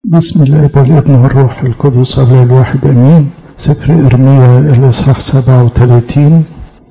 بسم الله والابن والروح القدس الله الواحد امين. سفر ارميا الاصحاح 37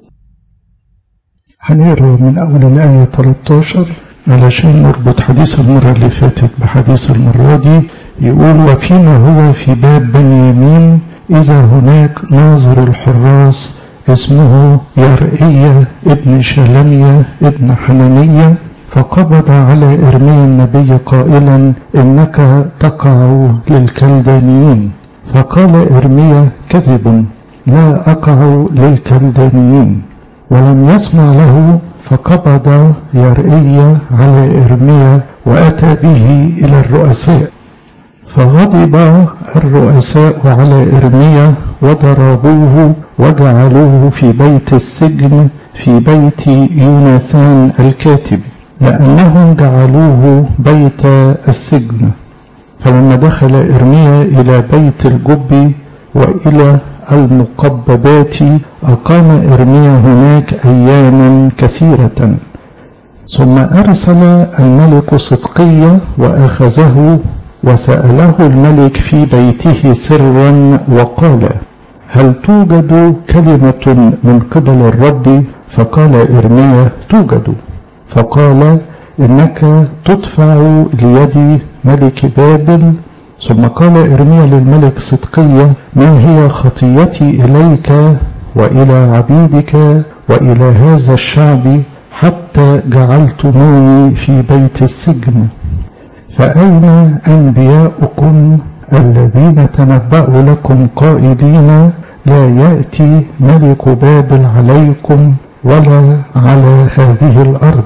هنقرا من اول الايه 13 علشان نربط حديث المره اللي فاتت بحديث المره دي. يقول: وفيما هو في باب بنيامين اذا هناك ناظر الحراس اسمه يرئيا ابن شلميا ابن حنانية، فقبض على إرميا النبي قائلا: إنك تقع للكلدانيين. فقال إرميا: كذب، لا أقع للكلدانيين. ولم يسمع له، فقبض يرئيا على إرميا وأتى به إلى الرؤساء. فغضب الرؤساء على إرميا وضربوه وجعلوه في بيت السجن في بيت يوناثان الكاتب، لأنهم جعلوه بيت السجن. فلما دخل إرميا إلى بيت الجب وإلى المقببات أقام إرميا هناك أياما كثيرة. ثم أرسل الملك صدقية وأخذه وسأله الملك في بيته سرا وقال: هل توجد كلمة من قبل الرب؟ فقال إرميا: توجد. فقال: إنك تدفع ليد ملك بابل. ثم قال إرميا للملك صدقية: ما هي خطيتي إليك وإلى عبيدك وإلى هذا الشعب حتى جعلتموني في بيت السجن؟ فأين أنبياؤكم الذين تنبأوا لكم قائلين: لا يأتي ملك بابل عليكم ولا على هذه الأرض؟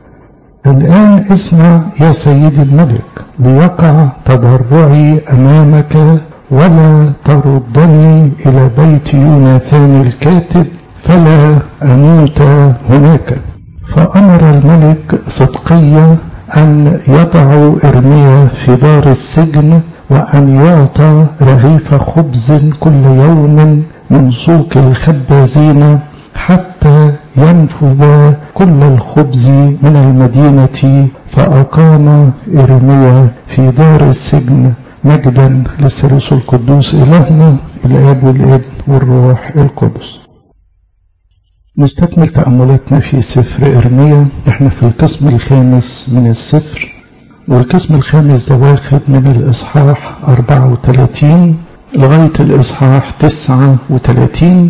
الآن اسمع يا سيدي الملك، ليقع تضرعي أمامك ولا تردني إلى بيت يوناثان الكاتب فلا أموت هناك. فأمر الملك صدقية أن يضعوا إرميا في دار السجن، وأن يعطى رغيف خبز كل يوم من سوق الخبازين حتى ينفذ كل الخبز من المدينة. فأقام إرميا في دار السجن. مجدا للثالوث القدوس إلهنا الآب والابن والروح القدس. نستكمل تأملاتنا في سفر إرميا. احنا في القسم الخامس من السفر، والقسم الخامس ده واخد من الإصحاح 34 لغاية الإصحاح 39.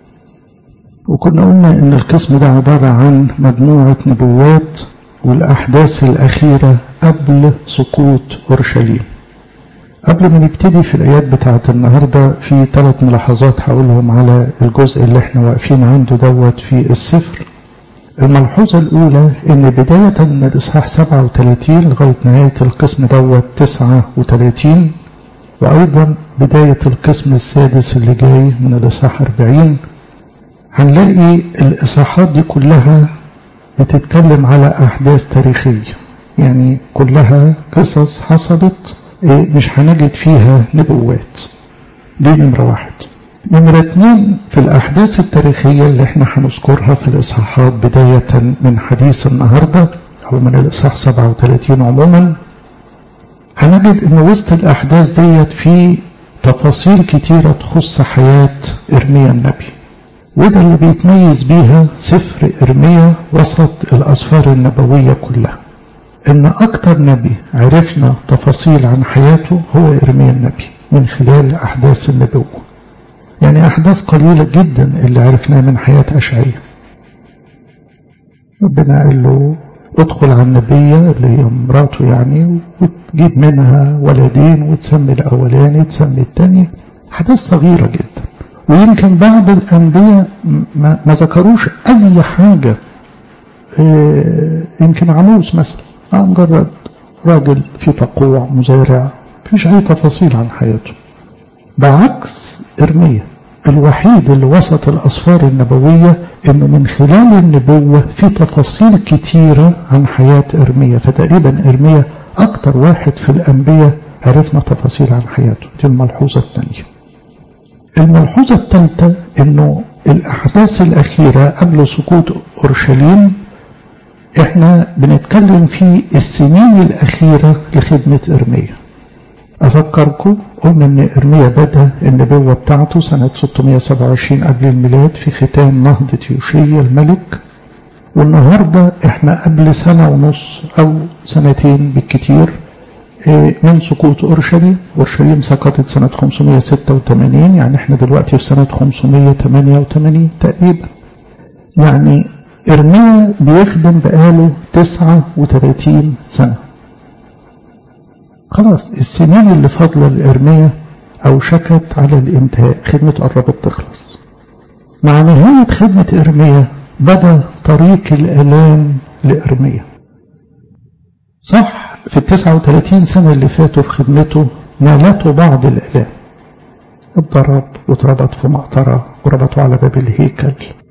وكنا قلنا إن القسم ده عبارة عن مجموعة نبوات والأحداث الأخيرة قبل سقوط أورشليم. قبل ما نبتدي في الآيات بتاعة النهاردة، في 3 ملاحظات هقولهم على الجزء اللي احنا واقفين عنده دوت في السفر. الملحوظة الأولى إن بداية من الإصحاح 37 لغاية نهاية القسم دوت 39، وأيضا بداية القسم السادس اللي جاي من الإصحاح 40، هنلاقي الإصحاحات دي كلها بتتكلم على أحداث تاريخية، يعني كلها قصص حصلت، مش هنجد فيها نبوات. دي نمرة 1. نمرة 2، في الأحداث التاريخية اللي احنا هنذكرها في الإصحاحات بداية من حديث النهاردة أو من الإصحاح 37 عموما، هنجد إن وسط الأحداث ديت في تفاصيل كتيرة تخص حياة إرميا النبي، وده اللي بيتميز بيها سفر إرميا وسط الأسفار النبوية كلها، إن أكتر نبي عرفنا تفاصيل عن حياته هو إرميا النبي من خلال أحداث النبوة. يعني أحداث قليلة جدا اللي عرفناها من حياة أشعياء. ربنا قال له: ادخل على النبية اللي هي مراته يعني، وتجيب منها ولدين وتسمي الأولاني تسمي الثاني. أحداث صغيرة جدا، ويمكن بعض الأنبياء ما ذكروش أي حاجة. يمكن عموس مثلا مجرد راجل في تقوع مزارع، مفيش أي تفاصيل عن حياته. بعكس إرميا الوحيد اللي وسط الأسفار النبوية إنه من خلال النبوة في تفاصيل كتيرة عن حياة إرميا. فتقريبا إرميا أكتر واحد في الأنبياء عرفنا تفاصيل عن حياته. دي الملحوظة الثانية. الملحوظة الثالثة إنه الأحداث الأخيرة قبل سقوط أورشليم احنا بنتكلم في السنين الأخيرة لخدمة إرميا. أفكركم قلنا أن إرميا بدأ النبوة بتاعته سنة 627 قبل الميلاد في ختام نهضة يوشيا الملك، والنهاردة احنا قبل سنة ونص أو سنتين بالكتير من سقوط أورشليم. أورشليم سقطت سنة 586، يعني احنا دلوقتي في سنة 588 تقريبا. يعني إرميا بيخدم بقاله 39 سنة. خلاص السنين اللي فاضلة لإرميا أوشكت على الانتهاء، خدمته قربت تخلص. مع نهاية خدمة إرميا بدأ طريق الآلام لإرميا. صح في 39 سنة اللي فاتوا في خدمته نالته بعض الآلام، اتضرب واتربط في مقطرة وربطوا على باب الهيكل،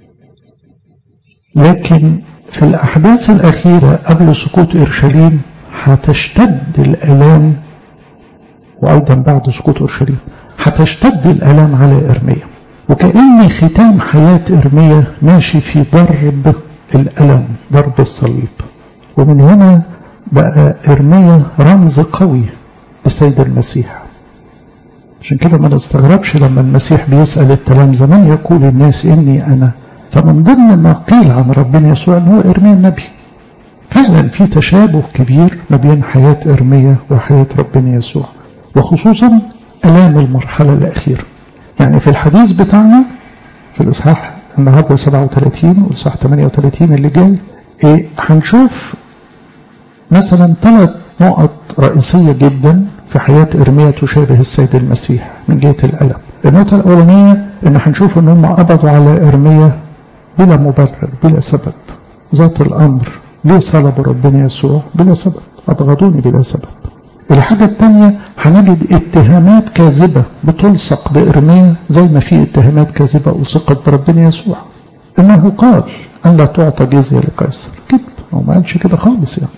لكن في الأحداث الأخيرة قبل سقوط أورشليم هتشتد الآلام، وأيضا بعد سقوط أورشليم هتشتد الآلام على إرميا، وكأن ختام حياة إرميا ماشي في ضرب الألم، ضرب الصليب. ومن هنا بقى إرميا رمز قوي للسيد المسيح. عشان كده ما نستغربش لما المسيح بيسأل التلامذة من يقول الناس إني أنا، فمن ضمن ما قيل عن ربنا يسوع أنه إرميا النبي. فعلا في تشابه كبير ما بين حياة إرميا وحياة ربنا يسوع، وخصوصا ألام المرحلة الأخيرة. يعني في الحديث بتاعنا في الإصحاح النهارده 37 والإصحاح 38 اللي جاي هنشوف مثلا 3 نقط رئيسية جدا في حياة إرميا تشابه السيد المسيح من جهة الألم. النقطة الأولانية إن هنشوف إن هم قبضوا على إرميا بلا مبرر بلا سبب. ذات الأمر ليه صلبوا ربنا يسوع؟ بلا سبب، أبغضوني بلا سبب. الحاجة الثانية هنجد اتهامات كاذبة بتلصق بإرميا زي ما في اتهامات كاذبة ألصقت بربنا يسوع. إنه قال أن لا تعطى جزية لقيصر، كذب، هو ما قالش كده خالص يعني.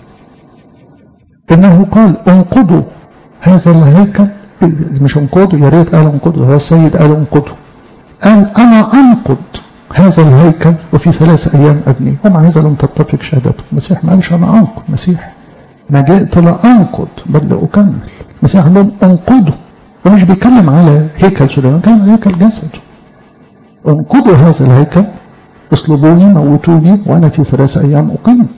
إنه قال انقضوا هذا الهيكل، مش انقضوا، يا ريت قال انقضوا، هو السيد قال انقضوا، قال أنا أنقض هذا الهيكل وفي 3 أيام أبنيه، ومع هذا لم تتفق شهادته. المسيح ما قالش أنا أنقض، المسيح ما جئت لا أنقض بل لأكمل. المسيح قال لهم انقضوا، ومش بيتكلم على هيكل سليمان، كان على هيكل جسده. انقضوا هذا الهيكل، اصلبوني موتوني وأنا في 3 أيام أقيم.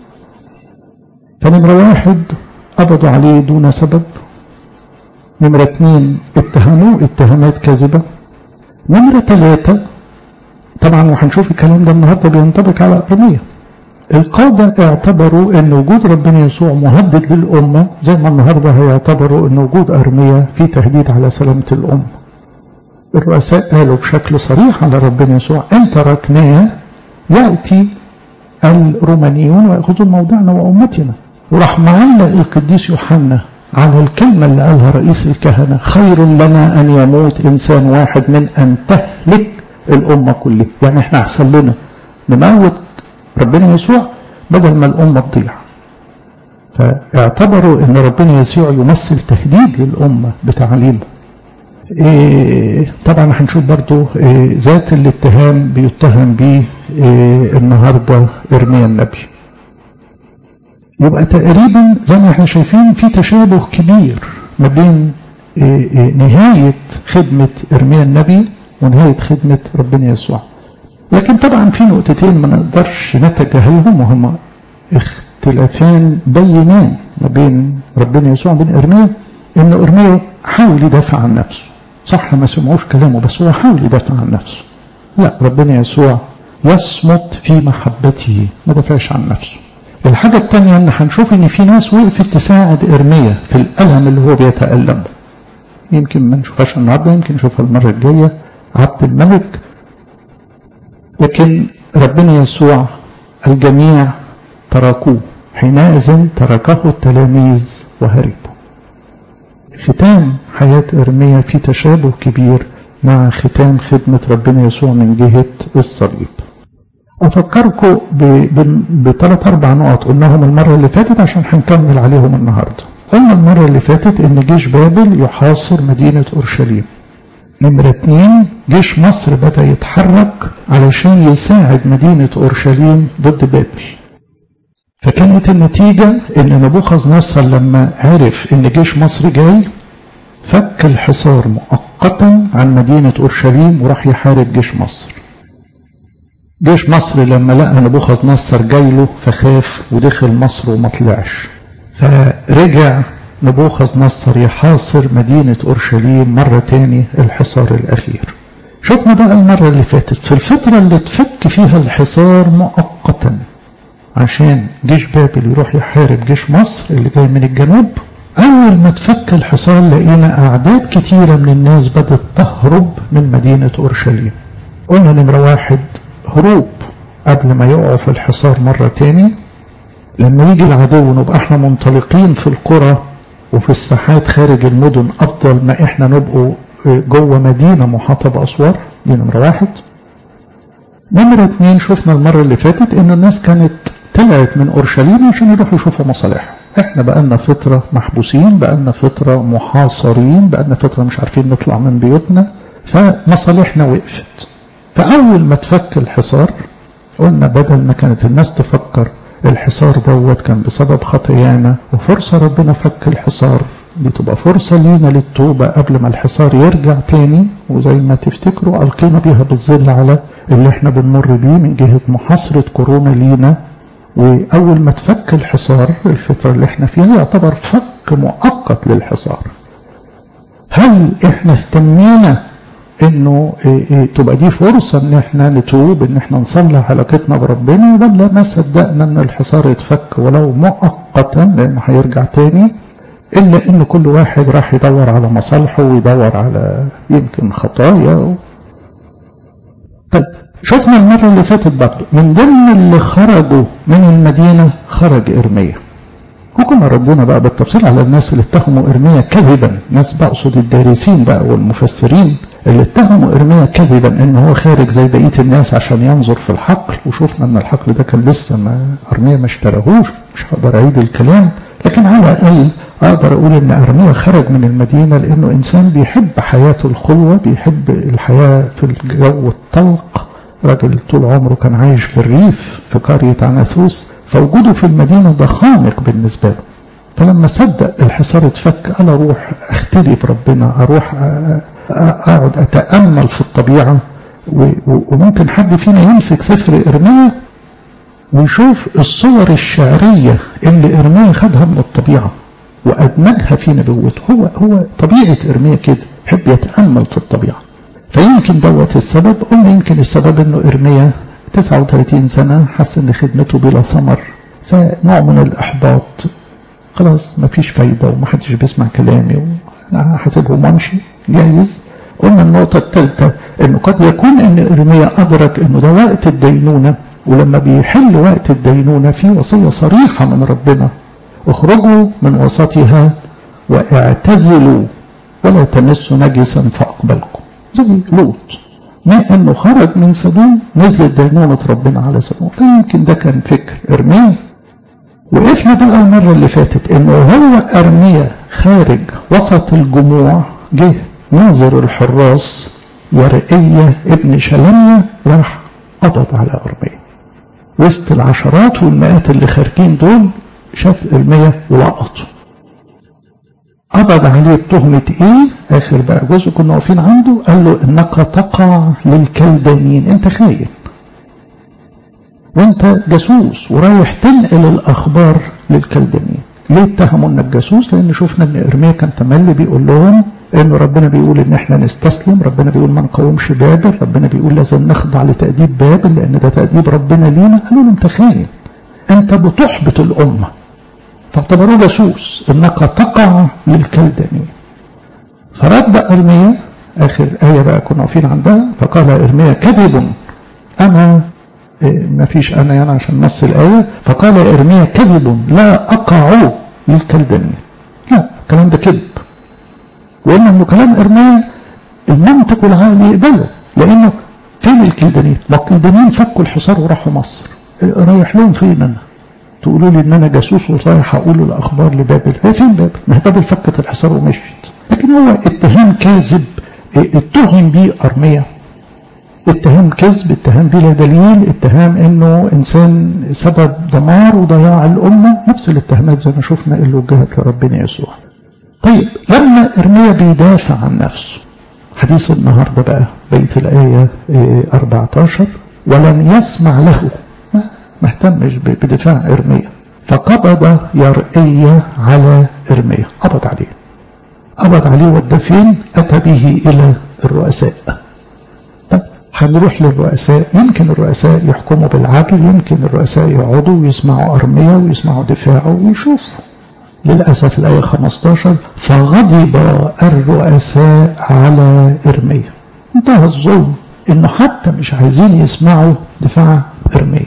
فنمرة 1 قبضوا عليه دون سبب. نمرة 2 اتهموه اتهامات كاذبة. نمرة 3 طبعا وهنشوف الكلام ده النهارده بينطبق على إرميا. القادة اعتبروا ان وجود ربنا يسوع مهدد للأمة زي ما النهارده هيعتبروا ان وجود إرميا في تهديد على سلامة الأمة. الرؤساء قالوا بشكل صريح على ربنا يسوع ان تركناه يأتي الرومانيون ويأخذون موضعنا وأمتنا. وراح معلق القديس يوحنا على الكلمة اللي قالها رئيس الكهنة: خير لنا أن يموت إنسان واحد من أن تهلك الأمة كلها. يعني احنا أحسن لنا نموت ربنا يسوع بدل ما الأمة تضيع. فاعتبروا أن ربنا يسوع يمثل تهديد للأمة بتعليمه. طبعا هنشوف برضو ذات الاتهام بيتهم به النهاردة إرميا النبي. يبقى تقريبا زي ما احنا شايفين في تشابه كبير ما بين نهاية خدمة إرميا النبي ونهاية خدمة ربنا يسوع. لكن طبعا في نقطتين ما نقدرش نتجاهلهم، وهما اختلافان بينان ما بين ربنا يسوع وبين إرميا. إن إرميا حاول يدافع عن نفسه، صح ما سمعوش كلامه بس هو حاول يدافع عن نفسه. لا، ربنا يسوع يصمت في محبته، ما دافعش عن نفسه. الحاجة الثانية ان هنشوف ان في ناس وقفت تساعد إرميا في الألم اللي هو بيتألمه. يمكن ما نشوفهاش النهارده، يمكن نشوفها المرة الجاية، عبد الملك. لكن ربنا يسوع الجميع تركوه، حينئذ تركه التلاميذ وهربوا. ختام حياة إرميا في تشابه كبير مع ختام خدمة ربنا يسوع من جهة الصليب. أفكركم ب3 4 نقط قلناهم المرة اللي فاتت عشان هنكمل عليهم النهاردة. قلنا المرة اللي فاتت إن جيش بابل يحاصر مدينة أورشليم. نمرة 2 جيش مصر بدأ يتحرك علشان يساعد مدينة أورشليم ضد بابل. فكانت النتيجة إن نبوخذ نصر لما عرف إن جيش مصر جاي فك الحصار مؤقتا عن مدينة أورشليم وراح يحارب جيش مصر. جيش مصر لما لقى نبوخذ نصر جايله فخاف ودخل مصر وما طلعش، فرجع نبوخذ نصر يحاصر مدينة أورشليم مرة تاني الحصار الأخير. شفنا بقى المرة اللي فاتت في الفترة اللي تفك فيها الحصار مؤقتا عشان جيش بابل يروح يحارب جيش مصر اللي جاي من الجنوب. أول ما تفك الحصار لقينا أعداد كتيرة من الناس بدأت تهرب من مدينة أورشليم. قلنا نمرة 1 هروب قبل ما يقعوا في الحصار مرة تاني. لما يجي العدو نبقى احنا منطلقين في القرى وفي الساحات خارج المدن أفضل ما احنا نبقوا جوه مدينة محاطة بأسوار. دي نمرة 1. نمرة 2 شفنا المرة اللي فاتت إن الناس كانت طلعت من أورشليم عشان يروحوا يشوفوا مصالحهم. احنا بقالنا فترة محبوسين، بقالنا فترة محاصرين، بقالنا فترة مش عارفين نطلع من بيوتنا، فمصالحنا وقفت. فأول ما تفك الحصار قلنا بدل ما كانت الناس تفكر الحصار دوت كان بسبب خطيانا وفرصة ربنا فك الحصار، دي تبقى فرصة لينا للتوبة قبل ما الحصار يرجع تاني. وزي ما تفتكروا ألقينا بيها بالظل على اللي احنا بنمر بيه من جهة محاصرة كورونا لينا. وأول ما تفك الحصار الفترة اللي احنا فيها يعتبر فك مؤقت للحصار. هل احنا اهتمينا انه تبقى دي فرصة ان احنا نتوب، ان احنا نصلح علاقتنا بربنا؟ ولا ما صدقنا ان الحصار يتفك ولو مؤقتا لانه هيرجع تاني، الا ان كل واحد راح يدور على مصالحه ويدور على يمكن خطايا. طيب شفنا المرة اللي فاتت برضه من ضمن اللي خرجوا من المدينة خرج إرميا، وكنا ردنا بقى بالتفصيل على الناس اللي اتهموا إرميا كذبا. ناس بقصد الدارسين بقى والمفسرين اللي اتهموا إرميا كذبا ان هو خارج زي بقية الناس عشان ينظر في الحقل. وشوفنا ان الحقل ده كان لسه ما إرميا ما اشتراهوش. مش هقدر اعيد الكلام، لكن على الاقل اقدر اقول ان إرميا خرج من المدينة لانه انسان بيحب حياته الخلوة، بيحب الحياة في الجو الطلق. راجل طول عمره كان عايش في الريف في قرية عناثوس، فوجوده في المدينة ده خانق بالنسبة له. فلما صدق الحصار اتفك قال اروح اختلي بربنا، اروح اقعد اتأمل في الطبيعة. وممكن حد فينا يمسك سفر إرميا ويشوف الصور الشعرية اللي إرميا خدها من الطبيعة وأدمجها في نبوته. هو طبيعة إرميا كده، يحب يتأمل في الطبيعة. فيمكن دوت السبب. قلنا يمكن السبب انه إرميا 39 سنة حس ان خدمته بلا ثمر، فنوع من الإحباط، خلاص مفيش فايدة ومحدش بيسمع كلامي وأنا حاسبهم وامشي. جايز. قلنا النقطة الثالثة انه قد يكون ان إرميا أدرك انه ده وقت الدينونة، ولما بيحل وقت الدينونة في وصية صريحة من ربنا: اخرجوا من وسطها واعتزلوا ولا تمسوا نجسا فأقبلكم. زي لوط، ما انه خرج من سدوم نزلت دينونة ربنا على سدوم. فيمكن ده كان فكر إرميا. وقفنا بقى المرة اللي فاتت انه هو إرميا خارج وسط الجموع، جه ناظر الحراس ورقية ابن شلمية راح قبض على إرميا وسط العشرات والمئات اللي خارجين دول. شاف إرميا ولقطه، قبض عليه بتهمة ايه؟ اخر بقى جزء كنا واقفين عنده. قال له انك تقع للكلدانيين، انت خاين وانت جاسوس ورايح تنقل الاخبار للكلدانيين. ليه اتهموا انك جاسوس؟ لان شفنا ان إرميا كان تملي بيقول لهم انه ربنا بيقول ان احنا نستسلم، ربنا بيقول ما نقاومش بابل، ربنا بيقول لازم نخضع لتأديب بابل لان ده تأديب ربنا لينا. قالوا له انت خاين، انت بتحبط الامة، فاعتبروه جاسوس، انك تقع للكلدانيين. فرد إرميا اخر آية بقى كنا واقفين عندها، فقال إرميا كذب انا ما فيش انا يعني عشان نص الآية. فقال إرميا كذب لا اقع للكلدانيين. لا، الكلام ده كذب. وقلنا انه كلام إرميا المنطق والعقل يقبله، لانه فين الكلدانيين؟ ما الكلدانيين فكوا الحصار وراحوا مصر، رايح لهم فين انا؟ تقولوا لي ان انا جاسوس ورايح اقول الاخبار لبابل. هي فين بابل؟ ما هي بابل فكت الحصار ومشيت. لكن هو اتهام كاذب اتهم بيه إرميا، اتهام كذب، اتهام بلا دليل، اتهام انه انسان سبب دمار وضياع الامه. نفس الاتهامات زي ما شفنا اللي وجهت لربنا يسوع. طيب لما إرميا بيدافع عن نفسه، حديث النهاردة بقى بيت الآية 14، ولم يسمع له، ما اهتمش بدفاع إرميا، فقبض يرقية على إرميا، قبض عليه ودى فين؟ أتى به إلى الرؤساء. طب هنروح للرؤساء، يمكن الرؤساء يحكموا بالعدل، يمكن الرؤساء يقعدوا ويسمعوا أرميا ويسمعوا دفاعه ويشوفوا. للأسف الآية 15 فغضب الرؤساء على إرميا. انتهى الظلم إنه حتى مش عايزين يسمعوا دفاع إرميا،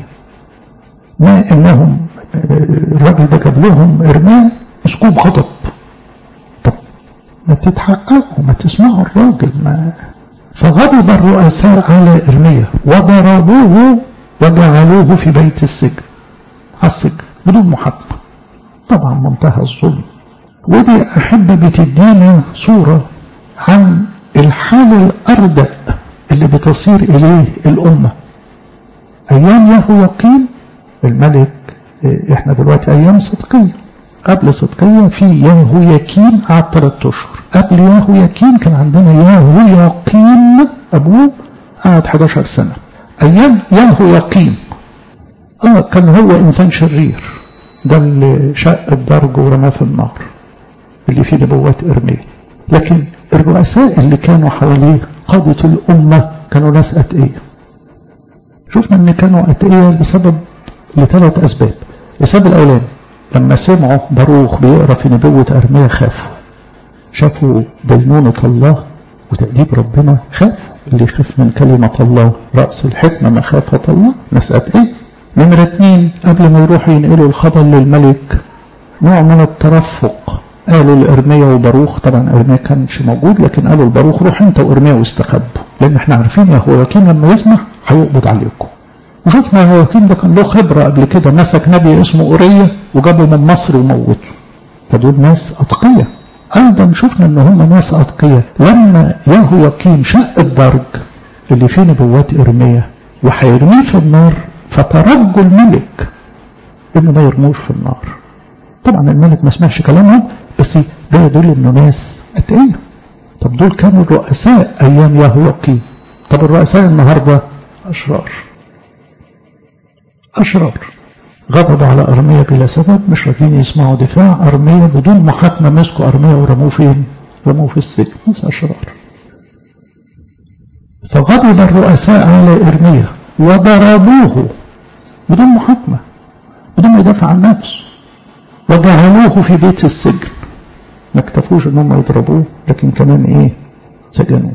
ما إنهم الراجل ده جاب لهم إرميا مسكوه بغضب. طب ما تتحققوا، ما تسمعوا الراجل. ما فغضب الرؤساء على إرميا وضربوه وجعلوه في بيت السجن، على السجن بدون محاكمة. طبعا منتهى الظلم. ودي أحب بتدينا صورة عن الحال الأردأ اللي بتصير إليه الأمة. أيام يهوياقيم الملك، إحنا دلوقتي أيام صدقية، قبل صدقية في يهوياكيم قعد 3 أشهر، قبل يهوياكيم كان عندنا يهوياقيم أبوه قعد 11 سنة. أيام يهوياقيم كان هو إنسان شرير، ده اللي شق الدرج ورماه في النار اللي فيه نبوات إرميا. لكن الرؤساء اللي كانوا حواليه قادة الأمة كانوا ناس أتقية. شفنا ان كانوا أتقية لثلاث أسباب. السبب الأولاني لما سمعوا باروخ بيقرأ في نبوة إرميا خافوا، شافوا دينونة الله وتأديب ربنا، خافوا. اللي يخاف من كلمة الله رأس الحكمة مخافة الله، ناس أتقية. نمرة 2 قبل ما يروحوا ينقلوا الخبر للملك نوع من الترفق، قالوا لإرميا وباروخ، طبعا إرميا كانش موجود، لكن قالوا لباروخ روح انت وإرميا واستخبوا، لأن احنا عارفين يهوياكيم لما يسمع هيقبض عليكم. وشفنا يهوياكيم ده كان له خبرة قبل كده، مسك نبي اسمه أورية وجابه من مصر وموته. فدول ناس أتقية. أيضا شفنا ان هم ناس أتقية لما يهوياكيم شق الدرج اللي فيه نبوات إرميا وهيرميه في النار، فترجوا الملك انه ما يرموش في النار. طبعا الملك ما سمعش كلامهم، بس ده يدل انه ناس أتقية. طب دول كانوا الرؤساء ايام يهوياقيم. طب الرؤساء النهارده اشرار غضبوا على ارميا بلا سبب، مش راضيين يسمعوا دفاع ارميا، بدون محاكمه مسكوا ارميا ورموه فين؟ رموه في السجن. ناس اشرار. فغضب الرؤساء على ارميا وضربوه بدون محاكمه، بدون ما يدافع عن نفسه، وجعلوه في بيت السجن. ما اكتفوش انهم يضربوه، لكن كمان سجنوه.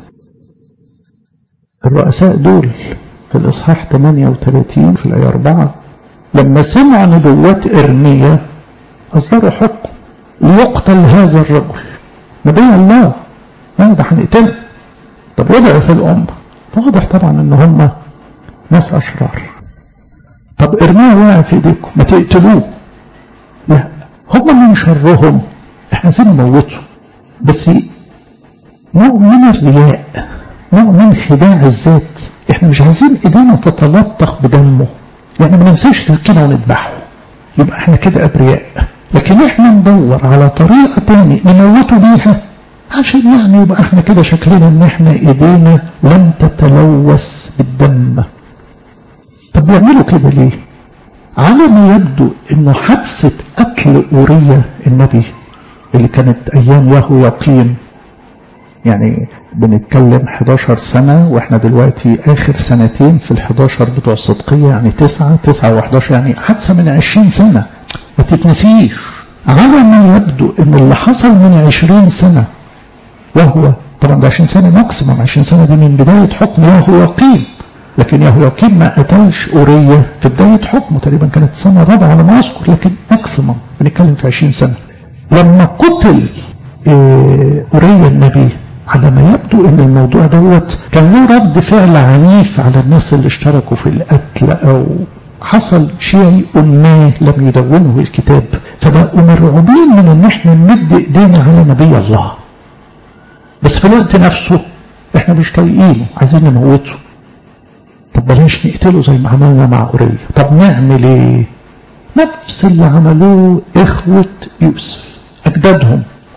الرؤساء دول في الاصحاح 38 في الايه 4 لما سمعوا نبوات إرميا أصدروا حكم ليقتل هذا الرجل نبي الله، ده هنقتله. طب وضعوا في الأمة، فواضح طبعا ان هم ناس أشرار. طب إرميا واقع في ايديكم، ما تقتلوه. لا، هم من شرهم احنا عايزين نموته، بس نوع من الرياء، نوع من خداع الذات. احنا مش عايزين ايدينا تتلطخ بدمه، يعني ما نمسكش السكينه ونذبحه، يبقى احنا كده ابرياء. لكن احنا ندور على طريقه تاني نموته بيها، عشان يعني يبقى احنا كده شكلنا ان احنا ايدينا لم تتلوث بالدم. طب بيعملوا كده ليه؟ على ما يبدو انه حادثه قتل أورية النبي اللي كانت ايام يهوياقيم، يعني بنتكلم 11 سنة، واحنا دلوقتي اخر سنتين في ال11 بتوع الصدقية، يعني 9 و11، يعني حادثة من 20 سنة ما تتنسيش. على ما يبدو ان اللي حصل من 20 سنة، وهو طبعا ده 20 سنة ماكسيمم، 20 سنة دي من بداية حكم يهوياقيم، لكن يهوياقيم ما قتلش أورية في بداية حكمه، تقريبا كانت السنة الرابعة على ما اذكر، لكن ماكسيمم بنتكلم في 20 سنة. لما قتل أورية النبي، على ما يبدو ان الموضوع دوت كان له رد فعل عنيف على الناس اللي اشتركوا في القتل، او حصل شيء ما لم يدونه الكتاب، فبقوا مرعوبين من ان احنا نمد ايدينا على نبي الله. بس في الوقت نفسه احنا مش طايقينه، عايزين نموته. طب بلاش نقتله زي ما عملنا مع أورية. طب نعمل ايه؟ نفس اللي عملوه اخوة يوسف، اجدادهم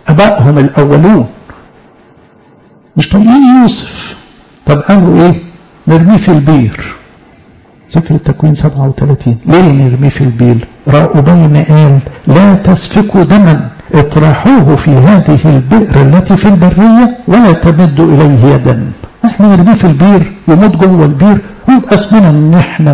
أبائهم الأولون مش طايقين يوسف. طب قالوا إيه؟ نرميه في البير. سفر التكوين 37. ليه نرميه في البير؟ راؤوبين قال لا تسفكوا دما، اطرحوه في هذه البئر التي في البرية ولا تمدوا إليه يدا. احنا نرميه في البير يموت جوه البير ويبقى اسمنا ان احنا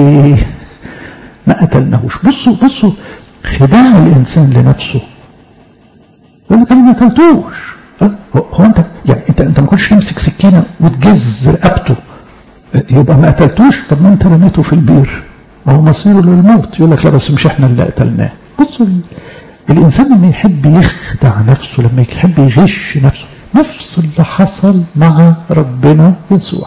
ما قتلناهوش. بصوا خداع الانسان لنفسه. يقول لك انا ما قتلتوش. هو انت يعني انت ما كنتش تمسك سكينه وتجز رقبته يبقى ما قتلتوش؟ طب ما انت رميته في البير ما هو مصيره للموت. يقول لك لا بس مش احنا اللي قتلناه. بصوا الانسان لما يحب يخدع نفسه، لما يحب يغش نفسه، نفس اللي حصل مع ربنا يسوع.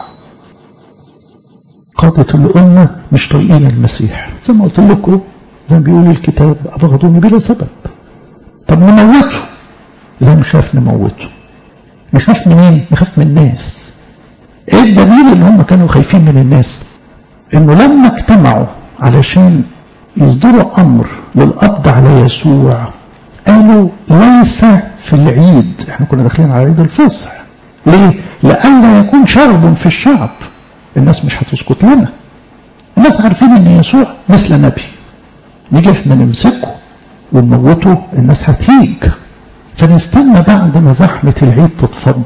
قادة الأمة مش طايقين المسيح زي ما قلت لكم، زي ما بيقول الكتاب أبغضوني بلا سبب. طب نموته؟ لا نخاف نموته. نخاف منين؟ نخاف من الناس. ايه الدليل ان هم كانوا خايفين من الناس؟ انه لما اجتمعوا علشان يصدروا امر للقبض على يسوع قالوا ليس في العيد. احنا كنا داخلين على عيد الفصح. ليه؟ لألا يكون شغب في الشعب. الناس مش هتسكت لنا. الناس عارفين ان يسوع مثل نبي، نيجي احنا نمسكه ونموته الناس هتهيج. فنستنى بعد ما زحمة العيد تتفض.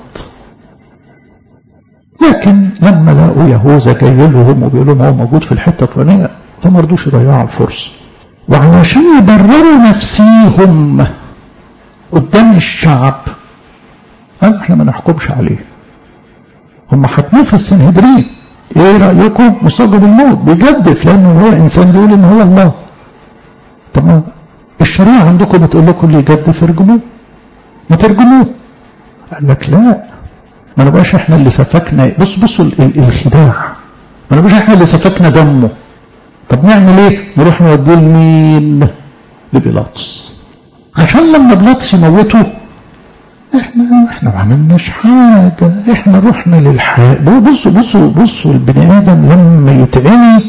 لكن لما لقوا يهوذا جاي لهم وبيقول لهم هو موجود في الحته الفلانيه فما رضوش يضيعوا الفرصه. وعلشان يبرروا نفسيهم قدام الشعب قال احنا ما نحكمش عليه. هم حكموه في السنهدرين. ايه رايكم؟ مصاب بالموت بيجدف لانه هو انسان بيقول ان هو الله. طب الشريعه عندكم بتقول لكم اللي يجدف ارجموه، ما ترجموه. قال لك لا، ما نبقاش احنا اللي سفكنا. بصوا الخداع، ما نبقاش احنا اللي سفكنا دمه. طب نعمل ايه؟ نروح نوديه لمين؟ لبيلاطس، عشان لما بيلاطس يموته احنا ما عملناش حاجه، احنا رحنا للحق. بصوا البني ادم لما يتعمي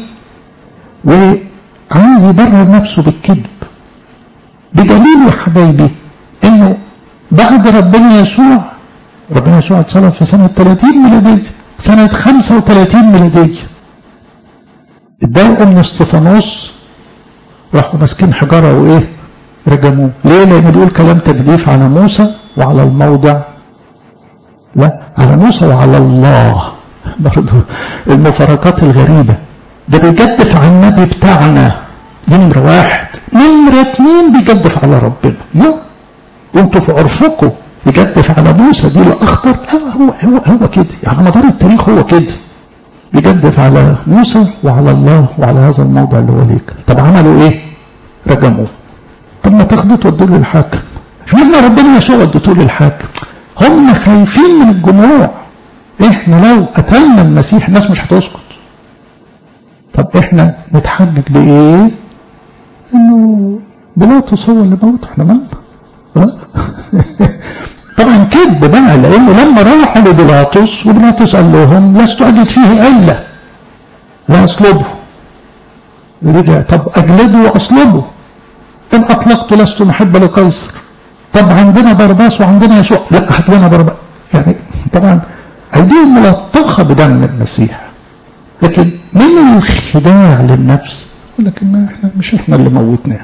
وعايز يبرر نفسه بالكذب. بدليل يا حبايبي انه بعد ربنا يسوع اتصلب في سنة 30 ميلادية، سنة 35 ميلادية اتضايقوا من استفانوس، راحوا ماسكين حجارة وايه؟ رجموه. ليه؟ لأنه بيقول كلام تجديف على موسى وعلى الموضع، لا على موسى وعلى الله. برضو المفارقات الغريبة. ده بيجدف على النبي بتاعنا، دي نمرة واحد. نمرة اتنين بيجدف على ربنا. لا وانتوا في عرفكم يجدف على موسى دي الأخطر. هو كده يعني على مدار التاريخ هو كده بيجدف على موسى وعلى الله وعلى هذا الموضع اللي هو ليك. طب عملوا ايه؟ رجموه. طب ما تاخدوا تودوا له الحاكم. اشمعنى ربنا يسوع ودته للحاكم؟ هم خايفين من الجموع. احنا لو قتلنا المسيح الناس مش هتسكت. طب احنا نتحجج بايه؟ انه بيلاطس هو اللي موت، احنا مالنا؟ طبعا كذب بقى، لانه لما راحوا لبيلاطس وبيلاطس قال لهم لست اجد فيه الا لا اصلبه. رجع طب اجلده واصلبه، ان اطلقت لست محبا لقيصر. طب عندنا برباس وعندنا يسوع، لا هات لنا برباس. يعني طبعا ايديهم ملطخه بدم المسيح. لكن من الخداع للنفس يقول لك ان احنا مش احنا اللي موتناه.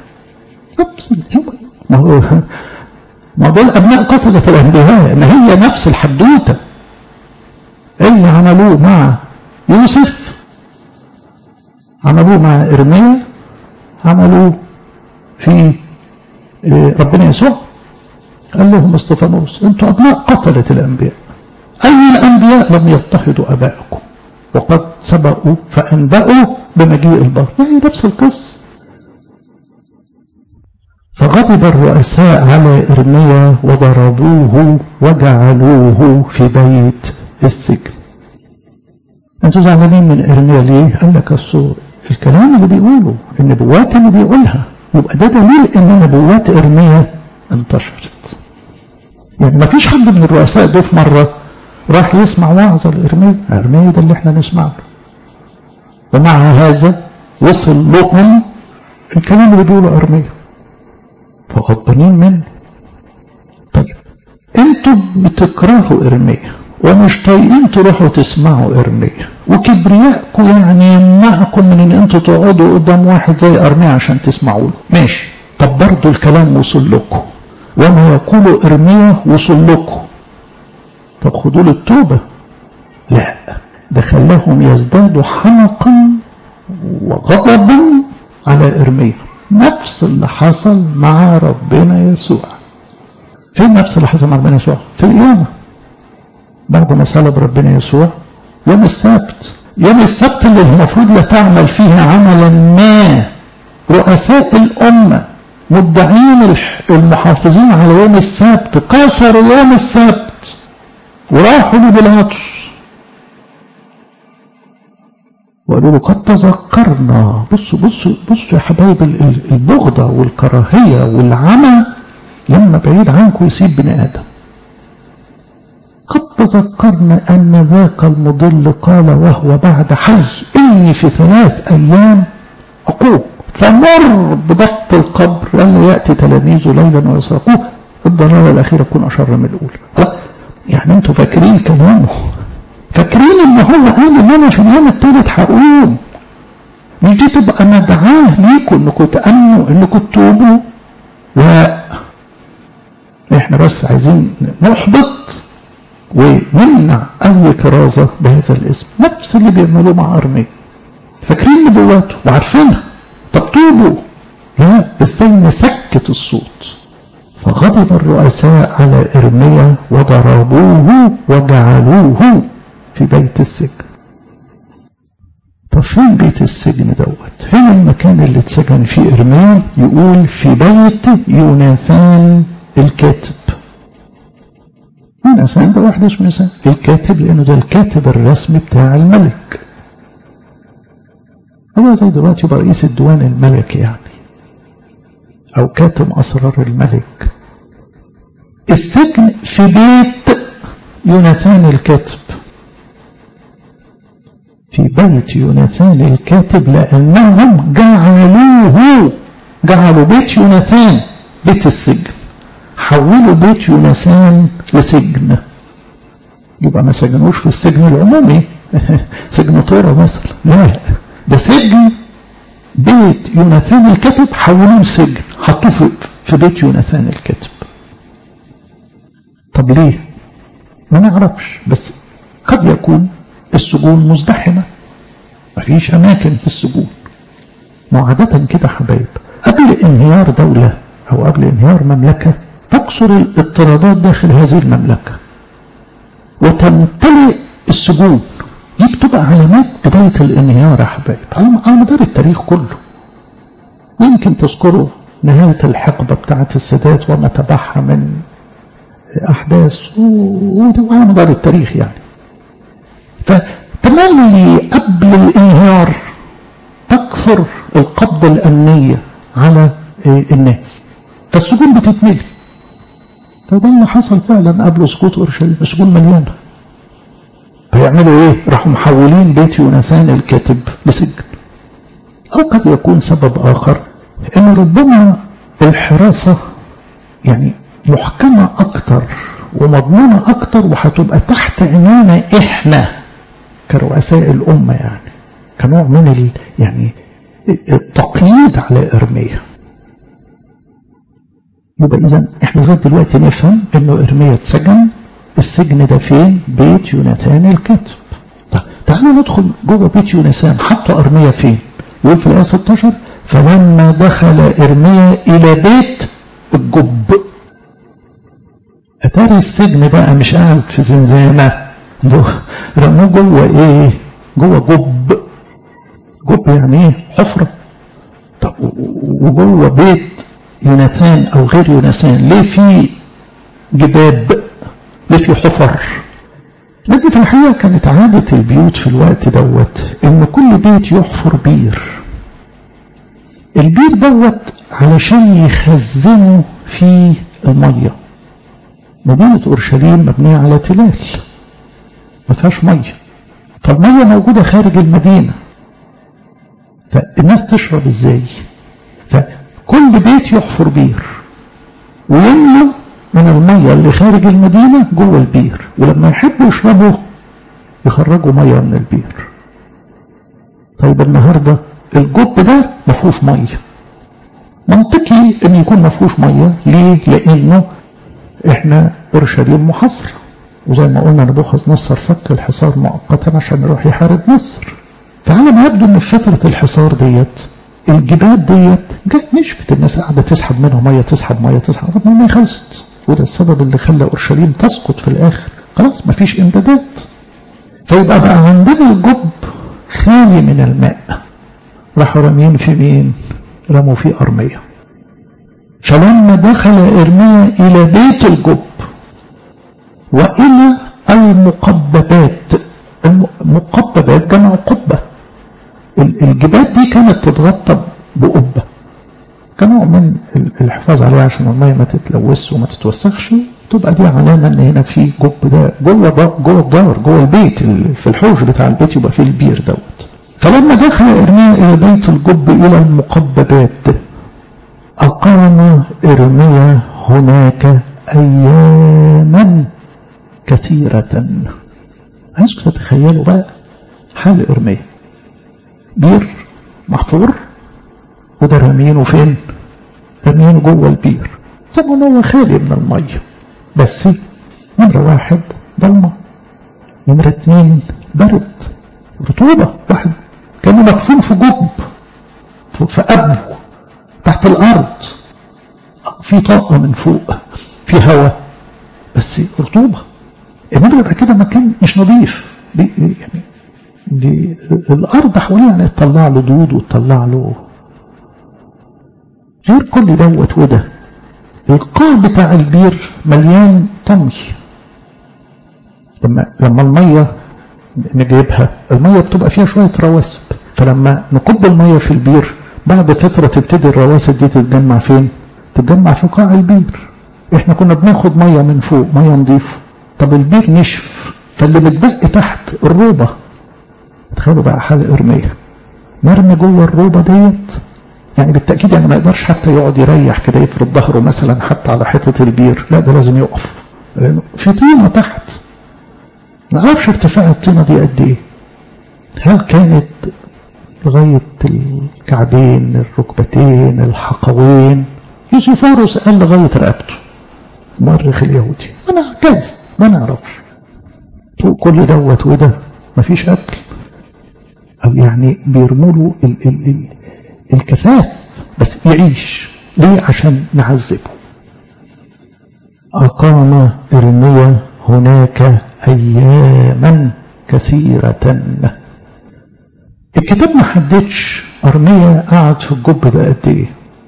ما دول ابناء قتلة الانبياء، ان هي نفس الحدوته اللي عملوه مع يوسف، عملوه مع ارميا، عملوه في ربنا يسوع. قال لهم استفانوس انتوا ابناء قتلة الانبياء. اي الانبياء لم يضطهدوا ابائكم وقد سبقوا فانبأوا بمجيء البر. يعني نفس القصه. فغضب الرؤساء على إرميا وضربوه وجعلوه في بيت السجن. انتوا زعلانين من إرميا ليه؟ قال لك الكلام اللي بيقوله، النبوات اللي بيقولها، يبقى ده دليل ان نبوات إرميا انتشرت. يعني ما فيش حد من الرؤساء دول في مرة راح يسمع وعظة لإرميا. إرميا ده اللي احنا نسمعه. ومع هذا وصل لهم الكلام اللي بيقوله إرميا، فغضبانين منه. طيب انتوا بتكرهوا ارميا ومش طايقين تروحوا تسمعوا ارميا، وكبرياءكم يعني يمنعكم من ان انتوا تقعدوا قدام واحد زي ارميا عشان تسمعوا له. ماشي، طب برضو الكلام وصل لكم، وما يقول ارميا وصل لكم، طب خدوا له التوبه. لا، ده خلاهم يزدادوا حنقا وغضبا على ارميا. نفس اللي حصل مع ربنا يسوع. فين نفس اللي حصل مع ربنا يسوع؟ في القيامه. بعد ما صلب ربنا يسوع يوم السبت، يوم السبت اللي المفروض لا تعمل فيه عملا ما، رؤساء الامه مدعين المحافظين على يوم السبت كسروا يوم السبت وراحوا لبيلاطس وقالوا له قد تذكرنا. بصوا بصوا بصوا يا حبايب، البغضة والكراهية والعمى لما بعيد عنكم يسيب بني آدم. قد تذكرنا أن ذاك المضل قال وهو بعد حي إني في 3 أيام أقوم، فمر بضغط القبر لأن يأتي تلاميذه ليلا ويسرقوه، الضلالة الأخيرة تكون أشر من الأولى. يعني أنتوا فاكرين كلامه، فاكرين ان هو قال ان انا في اليوم الثالث هقوم. مش دي تبقى مدعاه ليكم انكم تأمنوا انكم تتوبوا؟ لا، احنا بس عايزين نحبط ونمنع اي كرازة بهذا الاسم. نفس اللي بيعملوه مع ارميا، فاكرين نبواته وعارفينها، طب توبوا. لا، ازاي نسكت الصوت؟ فغضب الرؤساء على ارميا وضربوه وجعلوه في بيت السجن. طب فين بيت السجن دوت؟ فين المكان اللي اتسجن فيه ارميا؟ يقول في بيت يوناثان الكاتب. يوناثان ده واحد اسمه يوناثان الكاتب، لانه ده الكاتب الرسمي بتاع الملك. هو زي دلوقتي يبقى رئيس الديوان الملكي يعني، او كاتب اسرار الملك. السجن في بيت يوناثان الكاتب، في بيت يوناثان الكاتب، لأنهم جعلوا بيت يوناثان بيت السجن، حولوا بيت يوناثان لسجن. يبقى ما سجنوش في السجن العمومي سجن طورة مثلا، لا، ده سجن بيت يوناثان الكاتب حولوه لسجن، حطوه في بيت يوناثان الكاتب. طب ليه؟ ما نعرفش، بس قد يكون السجون مزدحمة، مفيش أماكن في السجون. وعادة كده حبايب، قبل انهيار دولة أو قبل انهيار مملكة تكثر الاضطرابات داخل هذه المملكة وتمتلئ السجون. دي بتبقى علامات بداية الانهيار يا حبايب على مدار التاريخ كله. يمكن تذكروا نهاية الحقبة بتاعة السادات وما تبعها من أحداث وعلى مدار التاريخ يعني. فتملي قبل الانهيار تكثر القبضة الأمنية على الناس، فالسجون بتتملي. فده اللي حصل فعلا قبل سقوط أورشليم، السجون مليانة. فيعملوا ايه؟ راحوا محولين بيت يوناثان الكاتب لسجن. أو قد يكون سبب آخر إن ربما الحراسة يعني محكمة أكتر ومضمونة أكتر، وهتبقى تحت عنانا إحنا كرؤساء الأمة، يعني كنوع من يعني التقييد على إرميا. يبقى إذن إحنا لغاية دلوقتي نفهم إنه إرميا اتسجن. السجن ده فين؟ بيت يوناثان الكاتب. طيب تعالوا ندخل جوه بيت يوناثان. حطوا إرميا فين؟ يقول في الآية 16: فلما دخل إرميا إلى بيت الجب. أتاري السجن بقى مش قاعد في زنزانة، رموه جوه إيه؟ جوه جب. جب يعني إيه؟ حفرة. طب وجوه بيت يوناثان أو غير يوناثان ليه في جباب؟ ليه في حفر؟ لكن في الحقيقة كانت عادة البيوت في الوقت دوت إن كل بيت يحفر بير. البير دوت علشان يخزنوا فيه المية. مدينة أورشليم مبنية على تلال ما فيهاش مية، فالمية موجودة خارج المدينة، فالناس تشرب ازاي؟ فكل بيت يحفر بير ويملوا من المية اللي خارج المدينة جوه البير، ولما يحبوا يشربوا يخرجوا مية من البير. طيب النهاردة الجب ده مفهوش مية، منطقي ان يكون مفهوش مية. ليه؟ لانه احنا اورشليم محاصرة، وزي ما قلنا نبوخذ نصر فك الحصار مؤقتا عشان يروح يحارب مصر. فعلى ما يبدو ان في فترة الحصار ديت الجبال ديت جت نشفت، الناس قاعدة تسحب منها مية تسحب مية تسحب، طب ما خلصت، وده السبب اللي خلى اورشليم تسقط في الاخر، خلاص مفيش امدادات. فيبقى بقى عندنا الجب خالي من الماء، راحوا رامين في مين؟ رموا في أرميا. فلما دخل إرميا إلى بيت الجب وإلى المقببات، المقببات جمع قبة، الجبال دي كانت تتغطى بقبة كنوع من الحفاظ عليها عشان المية ما تتلوث وما تتوسخش، تبقى دي علامة ان هنا في جب ده جوه الدار جوه البيت، في الحوش بتاع البيت يبقى في البير دوت. فلما دخل إرميا إلى بيت الجب إلى المقببات أقام إرميا هناك أياما كثيرة. عايزكم تتخيلوا بقى حال إرميا، بير محفور وده رامينه فين؟ رامينه جوه البير، زي ما هو خالي من المية، بس نمرة واحد ضلمة، نمرة اتنين برد رطوبة، واحد كانوا مدفون في جب في قبو تحت الأرض، في طاقة من فوق، في هواء، بس رطوبة. النمرة يبقى كده مكان مش نظيف، يعني دي الأرض حواليه يعني تطلع له دود وتطلع له غير كل دوت. وده القاع بتاع البير مليان طمي، لما المية نجيبها المية بتبقى فيها شوية رواسب، فلما نكب المية في البير بعد فترة تبتدي الرواسب دي تتجمع فين؟ تتجمع في قاع البير. احنا كنا بناخد مية من فوق، مية نظيفة، طب البير نشف، فاللي متبقي تحت الروبة. تخيلوا بقى حال إرميا مرمي جوه الروبة ديت، يعني بالتأكيد يعني ما يقدرش حتى يقعد يريح كده يفرد ظهره مثلا حتى على حتة البير، لا ده لازم يقف لأنه في طينة تحت. ما اعرفش ارتفاع الطينة دي قد ايه، هل كانت لغاية الكعبين الركبتين الحقوين؟ يوسفورس قال لغاية رقبته، مؤرخ اليهودي، انا جايز ما نعرفش. فوق كل دوت وده مفيش اكل، او يعني بيرموا له الكفاف بس يعيش. ليه؟ عشان نعذبه. أقام إرميا هناك أياما كثيرة. الكتاب ما حددش أرميا قعد في الجب ده قد ايه،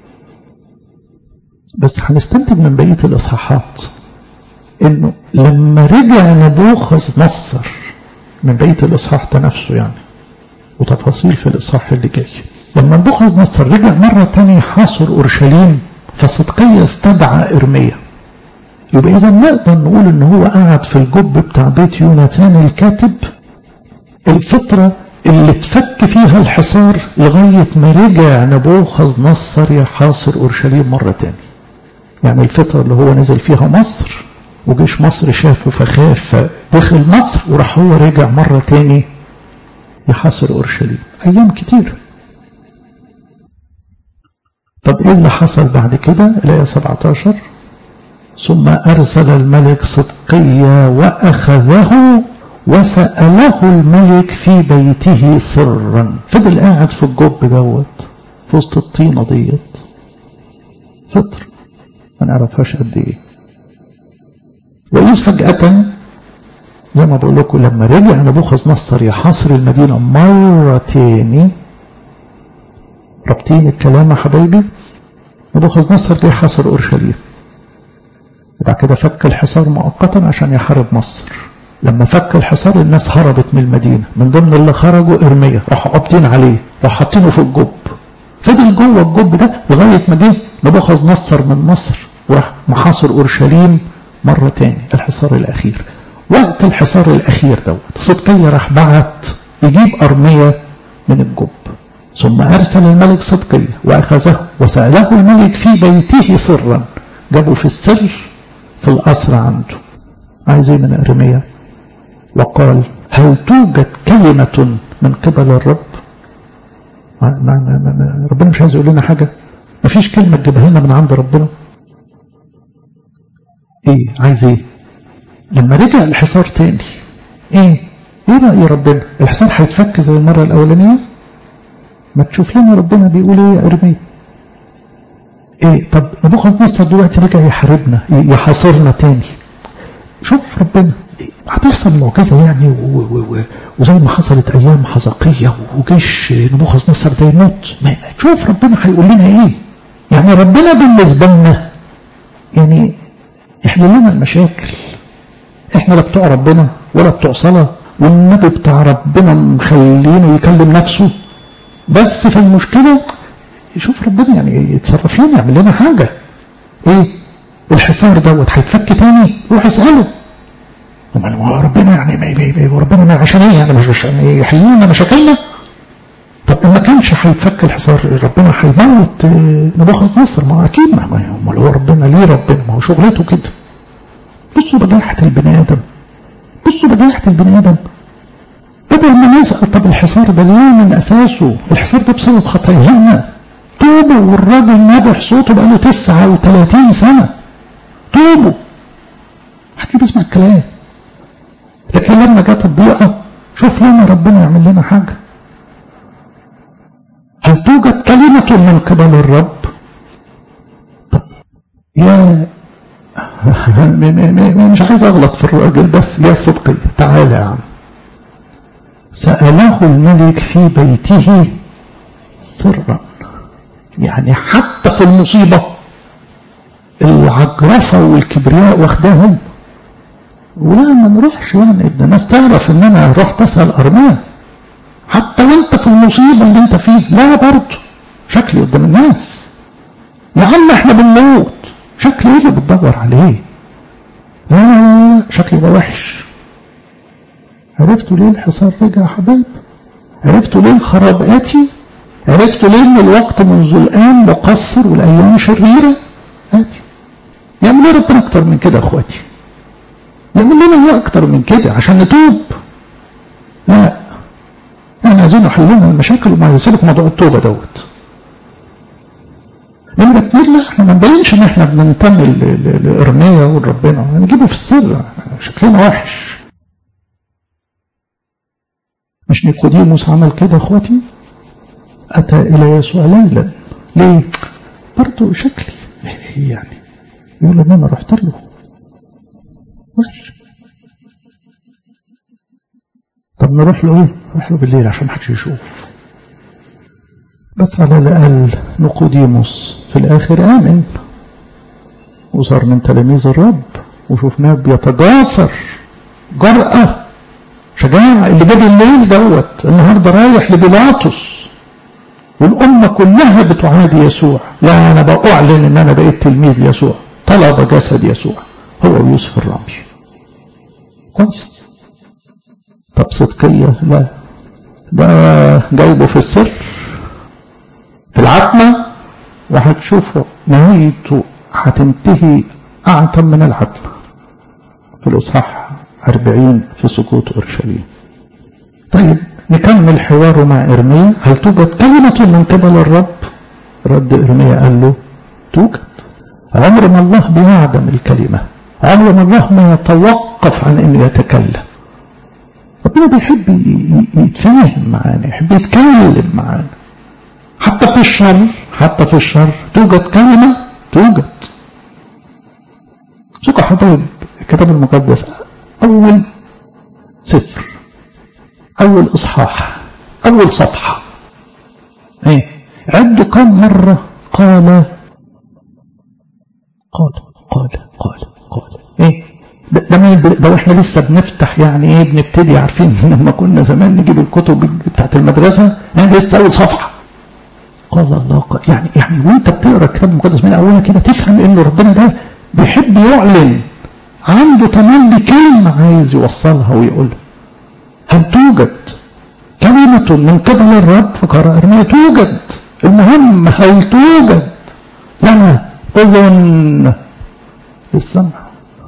بس هنستنتج من بقية الإصحاحات إنه لما رجع نبوخذ نصر من بقية الإصحاح ده نفسه يعني، وتفاصيل في الإصحاح اللي جاي، لما نبوخذ نصر رجع مرة تانية حاصر أورشليم، فصدقية استدعى إرميا. يبقى إذا نقدر نقول إن هو قعد في الجب بتاع بيت يوناثان الكاتب الفترة اللي تفك فيها الحصار لغاية ما رجع نبوخذ نصر يحاصر أورشليم مرة تانية. يعني الفترة اللي هو نزل فيها مصر وجيش مصر شافه فخاف دخل مصر، وراح هو رجع مرة تاني يحاصر أورشليم أيام كتير. طب إيه اللي حصل بعد كده؟ الآية 17: ثم أرسل الملك صدقية وأخذه وسأله الملك في بيته سرا. فضل قاعد في الجب دوت في وسط الطينة ديت فترة ما نعرفهاش قد ايه. وإذ فجأة زي ما بقول لكم لما رجع نبوخذ نصر يحاصر المدينة مرة تاني، رابطين الكلام يا حبايبي، نبوخذ نصر جه حاصر أورشليم، وبعد كده فك الحصار مؤقتا عشان يحارب مصر. لما فك الحصار الناس هربت من المدينة، من ضمن اللي خرجوا إرميا، راحوا قابضين عليه، راحوا حاطينه في الجب، فضل جوه الجب ده لغاية ما جه نبوخذ نصر من مصر وراح محاصر أورشليم مرة تاني، الحصار الأخير. وقت الحصار الأخير دوت صدقية راح بعت يجيب أرميا من الجب. ثم أرسل الملك صدقية وأخذه وسأله الملك في بيته سرا، جابوا في السر في القصر عنده. عايز ايه من ارميا؟ وقال هل توجد كلمة من قبل الرب؟ ربنا مش عايز يقول لنا حاجة؟ مفيش كلمة تجيبها لنا من عند ربنا؟ ايه عايز ايه؟ لما رجع الحصار تاني ايه رأي ربنا؟ الحصار هيتفك زي المرة الاولانية؟ ما تشوف لنا ربنا بيقول ايه يا ارميا؟ ايه طب نبوخذ نصر دلوقتي رجع يحاربنا يحاصرنا تاني. شوف ربنا هتحصل معجزة يعني وزي ما حصلت ايام حزقية وجيش نبوخذ نصر ده يموت. شوف ربنا هيقول لنا ايه. يعني ربنا بالنسبة لنا يعني يحل لنا المشاكل. احنا لا بتوع ربنا ولا بتوع صلاة، والنبي بتاع ربنا مخلينه يكلم نفسه، بس في المشكلة يشوف ربنا يعني يتصرف لنا يعمل لنا حاجة. ايه الحصار دوت هيتفك تاني؟ روح اسأله. ربنا يعني ربنا عشان ايه يعني؟ مش عشان يحل لنا مشاكلنا؟ طب ما كانش هيتفك الحصار ربنا هيموت نبوخذ نصر. ما اكيد ما هو ربنا ليه ربنا؟ ما هو شغلته كده. بصوا بجاحة البني ادم، بصوا بجاحة البني ادم. بدل ما نسأل طب الحصار ده ليه من اساسه؟ الحصار ده بسبب خطايانا. توبوا، والراجل نابح صوته بقاله 39 سنة. توبوا. حكي بيسمع الكلام. لكن لما جت الضيقة شوف لنا ربنا يعمل لنا حاجة. هل توجد كلمة من قبل الرب؟ طب يا مش عايز اغلط في الراجل بس يا صدقي تعالى يا عم. سأله الملك في بيته سرا. يعني حتى في المصيبة العجرفة والكبرياء واخداهم، ولا ما نروحش يعني الناس تعرف ان انا رحت اسأل ارميا. حتى وانت في المصيبة اللي انت فيه لا برضه شكلي قدام الناس يا عم احنا بنموت، شكلي ايه اللي بتدور عليه؟ لا شكلي ده وحش. عرفتوا ليه الحصار رجع يا حبايب؟ عرفتوا ليه الخراب آتي؟ عرفتوا ليه ان الوقت منذ الآن مقصر والأيام شريرة؟ آتي. يعمل ايه ربنا أكتر من كده يا اخواتي؟ يعمل لنا ايه أكتر من كده عشان نتوب؟ لا احنا عايزين نحل لنا المشاكل وما يسيبك موضوع التوبة دوت. لما لا احنا ما نبينش ان احنا بننتمي لإرميا ولربنا، نجيبه في السر شكلنا وحش. مش نيقوديموس عمل كده اخواتي؟ اتى الى يسوع ليلا. ليه؟ برضه شكلي يعني يقول ان انا رحت له وحش. طب نروح له ايه؟ نروح له بالليل عشان محدش يشوف. بس على الاقل نيقوديموس في الاخر امن وصار من تلاميذ الرب، وشفناه بيتجاسر جرأة شجاعة. اللي جاب الليل دوت النهارده رايح لبيلاطس والأمة كلها بتعادي يسوع. لا أنا بأعلن إن أنا بقيت تلميذ ليسوع. طلب جسد يسوع هو ويوسف الرامي. كويس. طب صدقية؟ لا، ده جايبه في السر في العتمة، وهتشوفوا نهايته هتنتهي أعتم من العتمة في الإصحاح 40 في سقوط أورشليم. طيب نكمل حواره مع إرميا. هل توجد كلمة من قبل الرب؟ رد إرميا قال له توجد. عمر ما الله بيعدم الكلمة، عمر ما الله ما يتوقف عن أن يتكلم. ربنا بيحب يتفاهم معانا، يحب يتكلم معانا حتى في الشر. حتى في الشر توجد كلمة، توجد. شوفوا حبايب الكتاب المقدس أول سفر، أول إصحاح، أول صفحة، إيه عدوا كم مرة قال قال قال قال قال. إيه ده واحنا لسه بنفتح يعني ايه بنبتدي. عارفين لما كنا زمان نجيب الكتب بتاعت المدرسة يعني لسه أول صفحة قال الله قال. يعني وانت بتقرأ الكتاب المقدس من أولها كده تفهم إن ربنا ده بيحب يعلن، عنده تملي كلمة عايز يوصلها ويقولها. هل توجد كلمة من قبل الرب؟ فقرأ إرميا توجد. المهم هل توجد لنا أذن للسمع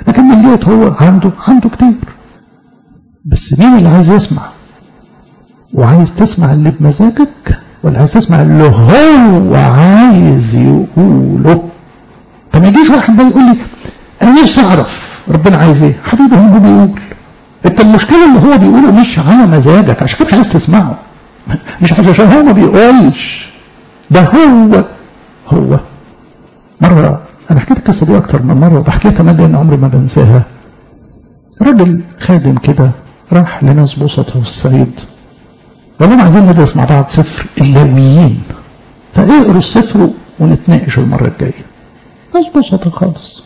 لكن من جهة هو عنده كتير. بس مين اللي عايز يسمع؟ وعايز تسمع اللي بمزاجك ولا عايز تسمع اللي هو عايز يقوله؟ فما يجيش واحد بقى يقول لي انا نفسي اعرف ربنا عايز ايه. حبيبي هو بيقول، انت المشكله اللي هو بيقوله مش على مزاجك، عشان كده مش عايز تسمعه، مش عشان هو ما بيقولش، ده هو. مره انا حكيت القصه دي اكتر من مره وبحكيها تملي ان عمري ما بنساها. راجل خادم كده راح لناس بسطة في الصعيد، قال لهم عايزين ندرس مع بعض سفر اللاويين، فاقروا السفر ونتناقش المره الجايه. ناس بسطة خالص.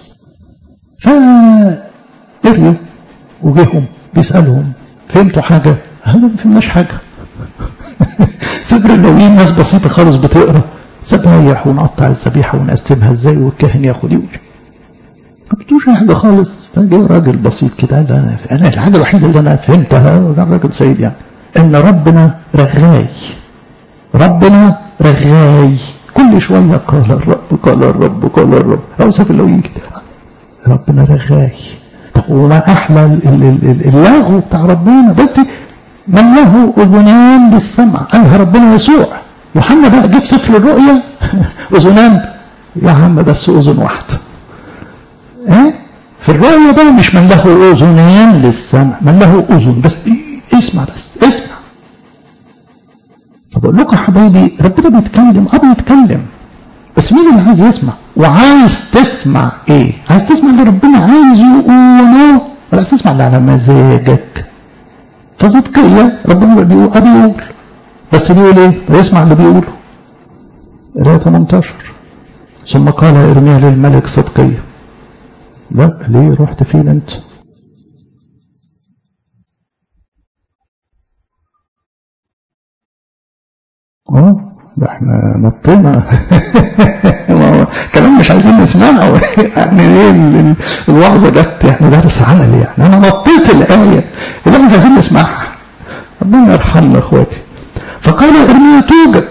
فقريوا وجيهم بيسالهم فهمتوا حاجه؟ قالوا ما فهمناش حاجه. سفر اللاويين ناس بسيطه خالص بتقرا ذبايح ونقطع الذبيحه ونقسمها ازاي والكاهن ياخد يقول. ما فهمتوش حاجه خالص. فجاء راجل بسيط كده قال انا الحاجه الوحيده اللي انا فهمتها، وكان راجل سيد يعني، ان ربنا رغاي كل شويه قال الرب او سفر اللاويين كده ربنا رغاي. طب وما احلى اللغو بتاع ربنا، بس من له اذنان للسمع قالها ربنا يسوع. يوحنا بقى جيب سفر الرؤيا اذنان يا عم بس اذن واحده. في الرؤيا بقى مش من له اذنان للسمع، من له اذن بس اسمع، بس اسمع. فبقول لكم حبايبي ربنا بيتكلم، بس مين اللي عايز يسمع؟ وعايز تسمع ايه؟ عايز تسمع اللي ربنا عايز يقوله ولا عايز تسمع اللي على مزاجك؟ فصدقية ربنا بيقول بس بيقول ايه؟ ويسمع اللي بيقوله. آية 18 ثم قال إرميا للملك صدقية. لا ليه رحت فين انت؟ ده احنا نطينا. كلام مش عايزين نسمعه. يعني ايه الوعظه جت يعني درس عملي، يعني انا نطيت الايه اللي احنا عايزين نسمعها. ربنا يرحمنا اخواتي. فقال ارميا توجد.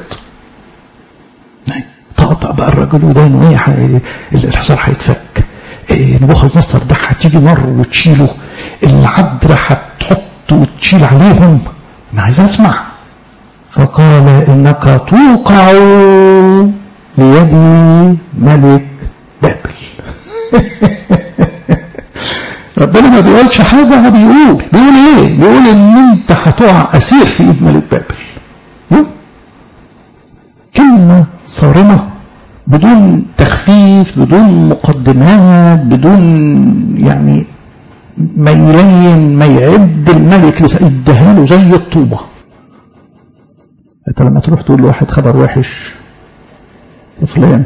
طقطق بقى الرجل ودانه ايه الحصار هيتفك. نبوخذ نصر ده هتيجي نار وتشيله، العذراء هتحط وتشيل عليهم. انا عايز اسمع. فقال انك توقع ليد ملك بابل. ربنا ما بيقولش حاجه، بيقول ايه؟ بيقول ان انت هتقع اسير في ايد ملك بابل. كلمه صارمه بدون تخفيف، بدون مقدمات، بدون يعني ما يلين ما يعد الملك اداها له زي الطوبه. انت لما تروح تقول لواحد خبر وحش فلان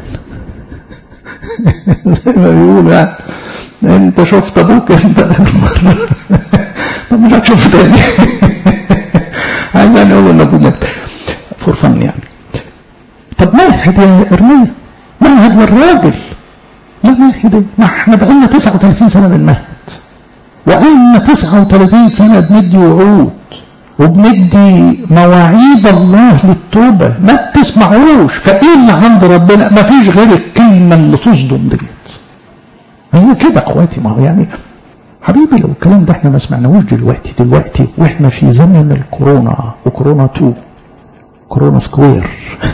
زي ما بيقولوا يعني انت شفت ابوك انت مره، طب مش هتشوف تاني. عايز انا اقول ان ابوك مات فور فن يعني. طب مهد يا ارميا، مهد للراجل، لا مهد. ما احنا بقالنا 39 سنه بنمهد، وقالنا 39 سنه بندي وعود وبندي مواعيد الله للتوبة، ما بتسمعوش. فايه اللي عند ربنا؟ ما فيش غير الكلمة اللي تصدم ديت. هي كده اخواتي. ما هو يعني حبيبي لو الكلام ده احنا ما سمعناهوش دلوقتي واحنا في زمن الكورونا وكورونا 2 كورونا سكوير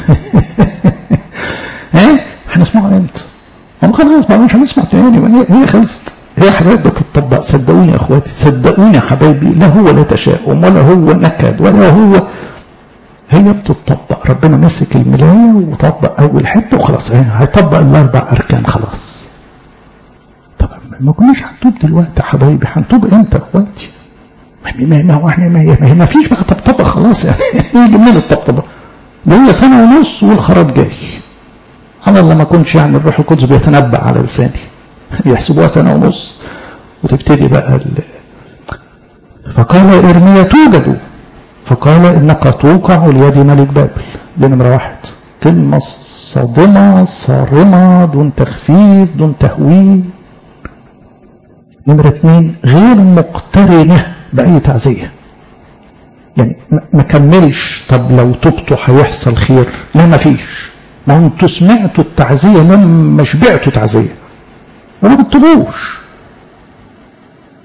هنسمعها امتى؟ ما خلاص مش هنسمع تاني، هي خلصت. هي حاجات بتطبق، صدقوني يا اخواتي، صدقوني يا حبايبي. لا هو لا تشاؤم ولا هو نكد ولا هو، هي بتطبق. ربنا مسك الملاية وطبق اول حته وخلاص، هيطبق الاربع اركان خلاص. طبعا ما كناش هنتوب دلوقتي يا حبايبي، هنتوب امتى يا اخواتي؟ ما هو احنا ما فيش بقى طبطبه خلاص. يعني يجي من الطبطبه ده هي سنه ونص والخراب جاي. على الله ما كنتش يعني الروح القدس بيتنبأ على لساني، يحسبوها سنة ونص وتبتدي بقى فقال إرميا توجد. فقال إنك توقع ليد ملك بابل. دي نمرة 1. كلمة صادمة صارمة دون تخفيف دون تهويل. نمرة 2 غير مقترنة بأي تعزية. يعني ما كملش طب لو تبتوا هيحصل خير، لا ما فيش. ما انتوا سمعتوا التعزية لما شبعتوا تعزية وما بتطلوش.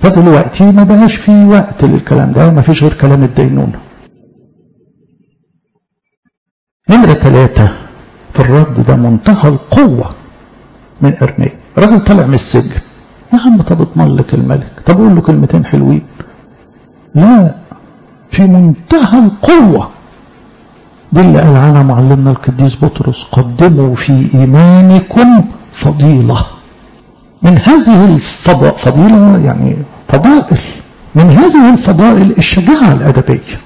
فدلوقتي ما بقاش في وقت للكلام ده، ما فيش غير كلام الدينونة. نمرة 3 في الرد ده منتهى القوة من إرميا. راجل طلع من السجن، يا عم طب اطملك الملك، طب قول له كلمتين حلوين. لا، في منتهى القوة. دي اللي قال عنها معلمنا القديس بطرس: قدموا في إيمانكم فضيلة. من هذه فضيلة يعني فضائل، من هذه الفضائل الشجاعة الأدبية.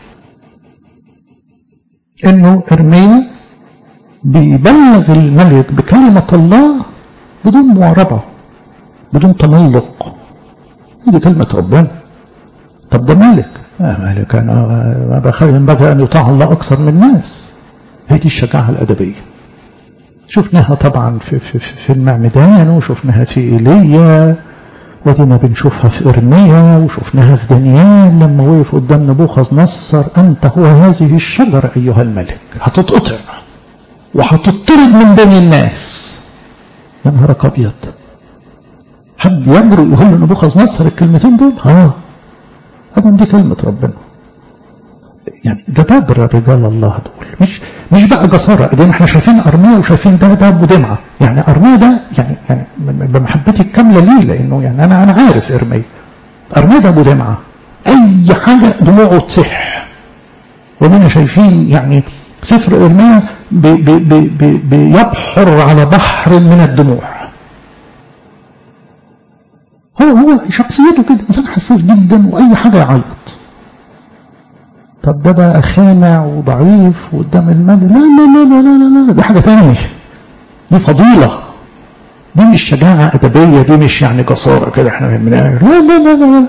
إنه إرميا بيبلغ الملك بكلمة الله بدون معارضة، بدون تملق. دي كلمة ربنا. طب ده ملك، ملك أنا ينبغي أن يطاع الله أكثر من الناس. هذه الشجاعة الأدبية شفناها طبعا في المعمدان، وشفناها في إيليا، ودينا بنشوفها في إرميا، وشفناها في دانيال لما وقف قدام نبوخذ نصر: أنت هو هذه الشجرة أيها الملك، هتتقطع وهتطرد من بين الناس. يا نهارك أبيض، حد يجرؤ يقول لنبوخذ نصر الكلمتين دول؟ طبعا دي كلمة ربنا. يعني جبابرة رجال الله دول، مش بقى جسارة. ادينا احنا شايفين أرميا وشايفين ده أبو دمعة. يعني أرميا ده يعني بمحبتي الكاملة ليه، لأنه يعني أنا عارف أرميا ده أبو دمعة، أي حاجة دموعه تصح. ودينا شايفين يعني سفر إرميا بيبحر على بحر من الدموع. هو شخصيته كده، إنسان حساس جدا، وأي حاجة يعيط. طب ده بقى خانع وضعيف وقدام المال؟ لا لا لا لا لا لا، دي حاجة تانية، دي فضيلة، دي مش شجاعة أدبية، دي مش يعني جسارة كده احنا بنعمل. لا لا لا لا،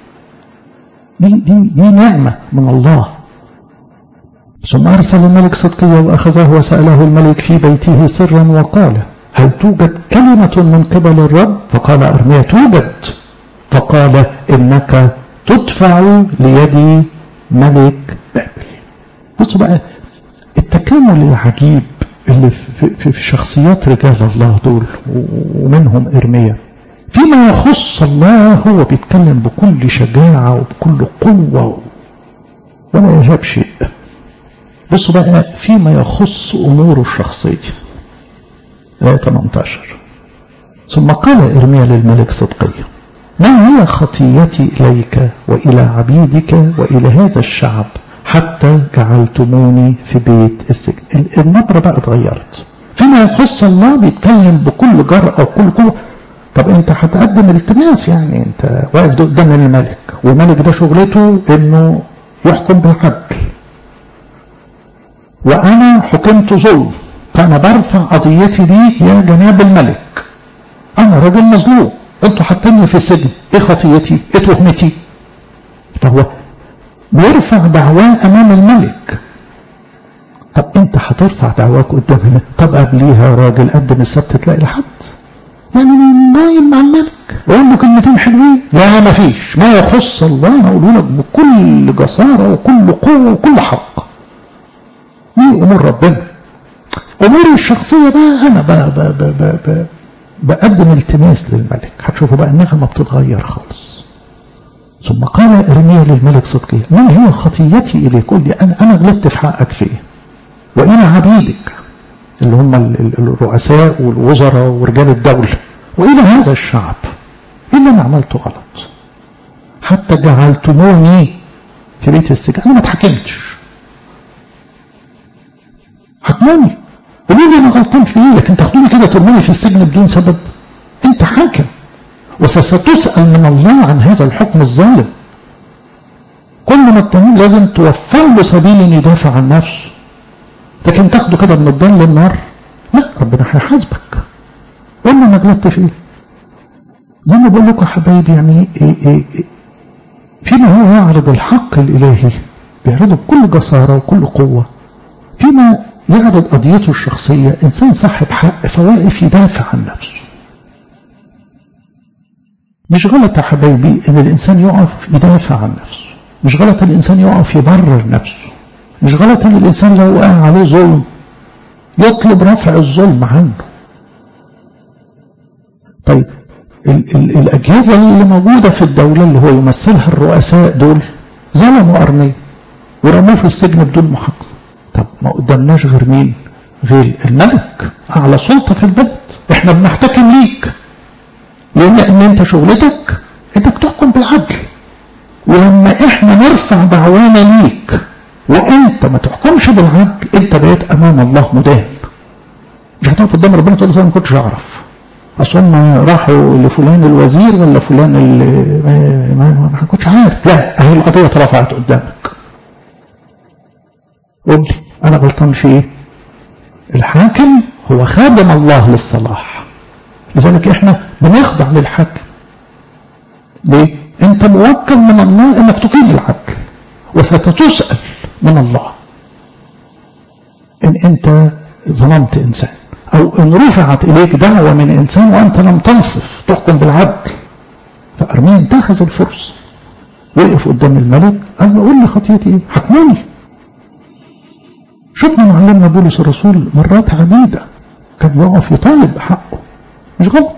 دي نعمة من الله. ثم أرسل الملك صدقيا وأخذه وسأله الملك في بيته سرا وقال: هل توجد كلمة من قبل الرب؟ فقال أرميا: توجد. فقال: إنك تدفع ليدي ملك بابل. بصوا بقى التكامل العجيب اللي في شخصيات رجال الله دول، ومنهم إرميا. فيما يخص الله هو بيتكلم بكل شجاعة وبكل قوة ولا يهاب شيء. بصوا بقى فيما يخص أموره الشخصية. آية 18: ثم قال إرميا للملك صدقيا: ما هي خطيتي إليك وإلى عبيدك وإلى هذا الشعب حتى جعلتموني في بيت السجن؟ النبرة بقى اتغيرت. فيما يخص الله بيتكلم بكل جرأة وكل قوة. طب انت هتقدم التماس، يعني انت واقف قدام الملك، والملك ده شغلته انه يحكم بالعدل، وانا حكمت ظلم، فانا برفع قضيتي ليك يا جناب الملك. انا راجل مظلوم، انتوا حاطيني في السجن، ايه خطيتي؟ ايه تهمتي؟ فهو بيرفع دعواه امام الملك. طب انت هترفع دعواك قدام الملك؟ طب قبليها راجل قدم السبت تلاقي لحد يعني نايم مع الملك وقول له كلمتين حلوين؟ لا، ما فيش. ما يخص الله انا اقوله لك بكل جساره وكل قوه وكل حق. دي امور ربنا. اموري الشخصيه بقى انا بقدم التماس للملك. هتشوفوا بقى النغمه بتتغير خالص. ثم قال إرميا للملك صدقيا: ما هي خطيتي إليك؟ قل لي أنا غلطت في حقك في إيه؟ وإلى عبيدك اللي هم الرؤساء والوزراء ورجال الدولة، وإلى هذا الشعب، إيه اللي أنا عملته غلط حتى جعلتموني في بيت السجن؟ أنا ما اتحكمتش، حكموني، قولوا لي أنا غلطان في إيه، لكن تاخدوني كده ترموني في السجن بدون سبب؟ أنت حاكم، وستسأل من الله عن هذا الحكم الظالم. كل متهم لازم توفر له سبيل ان يدافع عن نفسه، لكن تاخده كده من الضل للنار؟ لا، ربنا هيحاسبك. قلنا ما غلطت في ايه؟ زي ما بقول لكم يا حبايبي، يعني فيما هو يعرض الحق الالهي بيعرضه بكل جساره وكل قوه. فيما يعرض قضيته الشخصيه انسان صاحب حق فواقف يدافع عن نفسه. مش غلط يا حبايبي ان الانسان يقف يدافع عن نفسه، مش غلط ان الانسان يقف يبرر نفسه، مش غلط ان الانسان لو وقع عليه ظلم يطلب رفع الظلم عنه. طيب الأجهزة اللي موجودة في الدولة اللي هو يمثلها الرؤساء دول ظلموا أرميا ورموه في السجن بدون محاكمة. طب ما قدامناش غير مين؟ غير الملك، أعلى سلطة في البلد. احنا بنحتكم ليك لأن انت شغلتك انك تحكم بالعدل، ولما احنا نرفع دعوانا ليك وانت ما تحكمش بالعدل انت بقيت امام الله مدان. مش هتقف قدام ربنا تقول له انا ما كنتش اعرف، اصل هم راحوا لفلان الوزير ولا فلان ما كنتش عارف. لا، اهي القضيه اترفعت قدامك. قول لي انا غلطان في ايه؟ الحاكم هو خادم الله للصلاح، لذلك احنا بنخضع للحاكم. ليه؟ انت موكل من الله انك تقيم العدل، وستتسأل من الله ان انت ظلمت انسان او ان رفعت اليك دعوة من انسان وانت لم تنصف تحكم بالعدل. فارميا انتهز الفرصة، وقف قدام الملك قال له قول لي خطيتي ايه؟ حكموني. شفنا معلمنا بولس الرسول مرات عديدة كان يقف يطالب بحقه، مش غلط.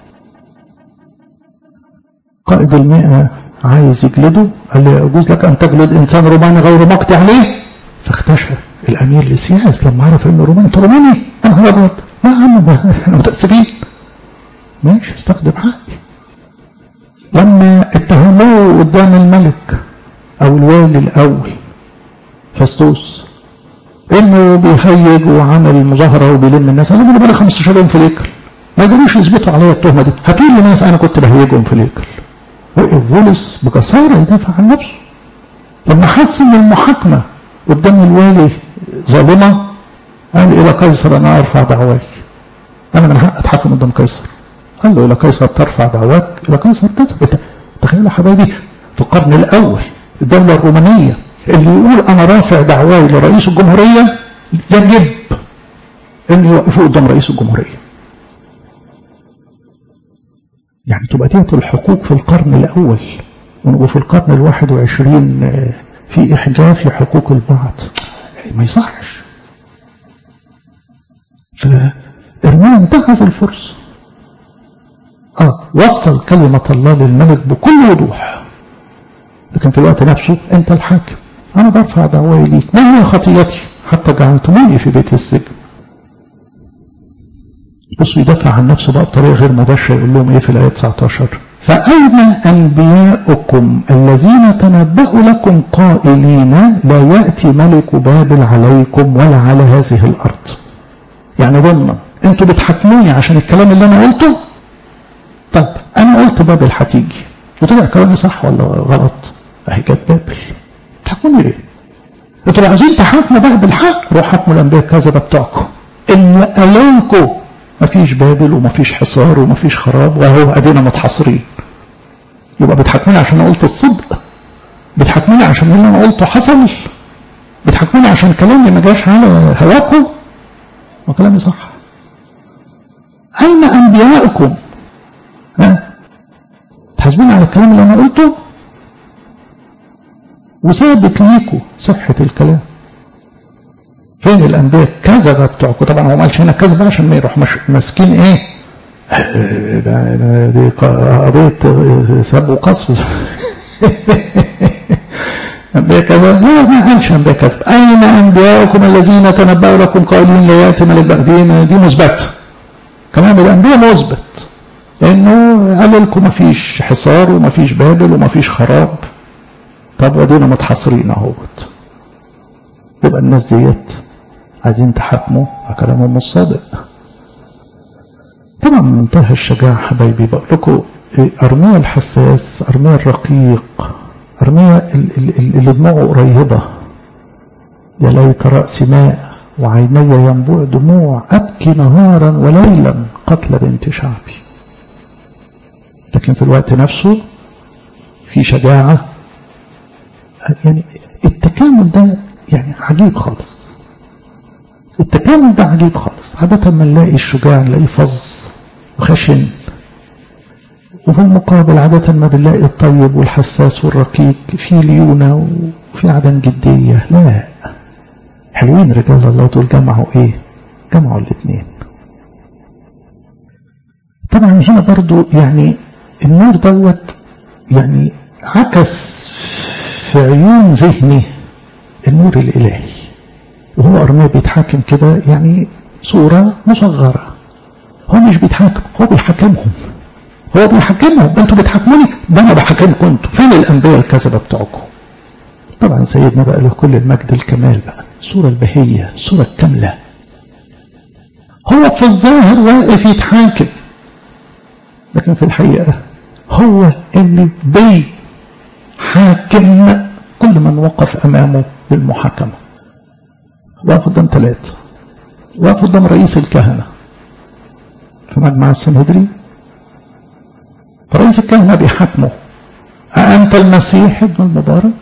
قائد المئة عايز يجلده، قال لي يجوز لك ان تجلد انسان روماني غير مقطع عليه؟ فاختشى الامير لسياس لما عرف ان روماني. انت روماني؟ انا هبط ما عم احنا متأسفين، ماشي استخدم حقي. لما اتهموه قدام الملك او الوالي الاول فاستوس انه بيهيج وعمل مظاهره وبيلم الناس، انا بقالي 15 يوم في الهيكل ما قدروش يثبتوا عليا التهمه دي، هاتوا لي ناس انا كنت بهيجهم في الهيكل. وقف بولس بجساره يدافع عن نفسه. لما حس ان المحاكمه قدام الوالي ظالمه قال الى قيصر انا ارفع دعواي، انا من حق اتحكم قدام قيصر. قال له الى قيصر ترفع دعواك، الى قيصر تثبت. تخيلوا يا حبايبي في القرن الاول الدوله الرومانيه اللي يقول انا رافع دعواي لرئيس الجمهوريه يجب ان يوقفوا قدام رئيس الجمهوريه. يعني تبقى ديت الحقوق في القرن الاول، وفي القرن ال21 في احجاف لحقوق البعض، ما يصحش. فارميا انتهز الفرصه، وصل كلمه الله للملك بكل وضوح، لكن في الوقت نفسه انت الحاكم، انا برفع دعواي ليك، ما هي خطيتي حتى جعلتموني في بيت السجن. بصوا يدافع عن نفسه بقى بطريقه غير مباشره، يقول لهم ايه في الايه 19؟ فاين انبياؤكم الذين تنبأوا لكم قائلين لا ياتي ملك بابل عليكم ولا على هذه الارض؟ يعني ضمن انتوا بتحكموني عشان الكلام اللي انا قلته. طب انا قلت بابل هتيجي وطلع كلامي صح ولا غلط؟ اهي جت بابل، تحكموني ليه؟ انتوا لو عايزين تحاكموا بقى بالحق روحوا حكموا الانبياء الكذبه بتوعكم اللي قالوا لكم مفيش بابل ومفيش حصار ومفيش خراب وهو ادينا متحاصرين. يبقى بتحكموني عشان انا قلت الصدق؟ بتحكموني عشان اللي انا قلته حصل؟ بتحكموني عشان كلامي ما جاش على هواكم؟ وكلامي صح. اين انبياؤكم؟ تحاسبوني على الكلام اللي انا قلته وثابت ليكم صحة الكلام. فين الانبياء الكذبة بتوعكم؟ طبعا هو ما قالش هنا كذبة عشان ما يروح ماسكين ايه دي قضية سب وقصف انبياء كذا. لا ما قالش انبياء كذب. اين انبياؤكم الذين تنبأوا لكم قائلين لا ياتي ملك بابل؟ دي مثبت، كلام الانبياء مثبت لانه قال لكم ما فيش حصار وما فيش بابل وما فيش خراب. طب ودينا متحصرين اهوت. يبقى الناس ديت عايزين تحكموا كلامهم مش صادق. طبعا منتهى الشجاعة حبايبي. بقول لكم ارميا الحساس، ارميا الرقيق، ارميا اللي دموعه قريبة. يا ليت رأسي ماء وعيني ينبوع دموع، ابكي نهارا وليلا قتل بنت شعبي. لكن في الوقت نفسه في شجاعة. يعني التكامل ده يعني عجيب خالص. التكامل ده عجيب خالص. عادة ما نلاقي الشجاع نلاقيه فظ وخشن، وفي المقابل عادة ما بنلاقي الطيب والحساس والرقيق في ليونة وفي عدم جدية. لا، حلوين رجال الله دول جمعوا ايه؟ جمعوا الاثنين. طبعا هنا برضو يعني النور دوت يعني عكس في عيون ذهني النور الإلهي، وهو أرميا بيتحاكم كده يعني صورة مصغرة. هو مش بيتحاكم، هو بيحاكمهم. انتوا بتحاكموني، ده انا بحاكمكم انتوا. فين الانبياء الكذبة بتوعكم؟ طبعا سيدنا بقى له كل المجد الكمال بقى، الصورة البهية، الصورة الكاملة. هو في الظاهر واقف يتحاكم، لكن في الحقيقة هو اللي بيحاكم كل من وقف امامه للمحاكمة. وقف قدام 3، وقف قدام رئيس الكهنة في مجمع السنهدرين، فرئيس الكهنة بيحاكمه: أأنت المسيح ابن المبارك؟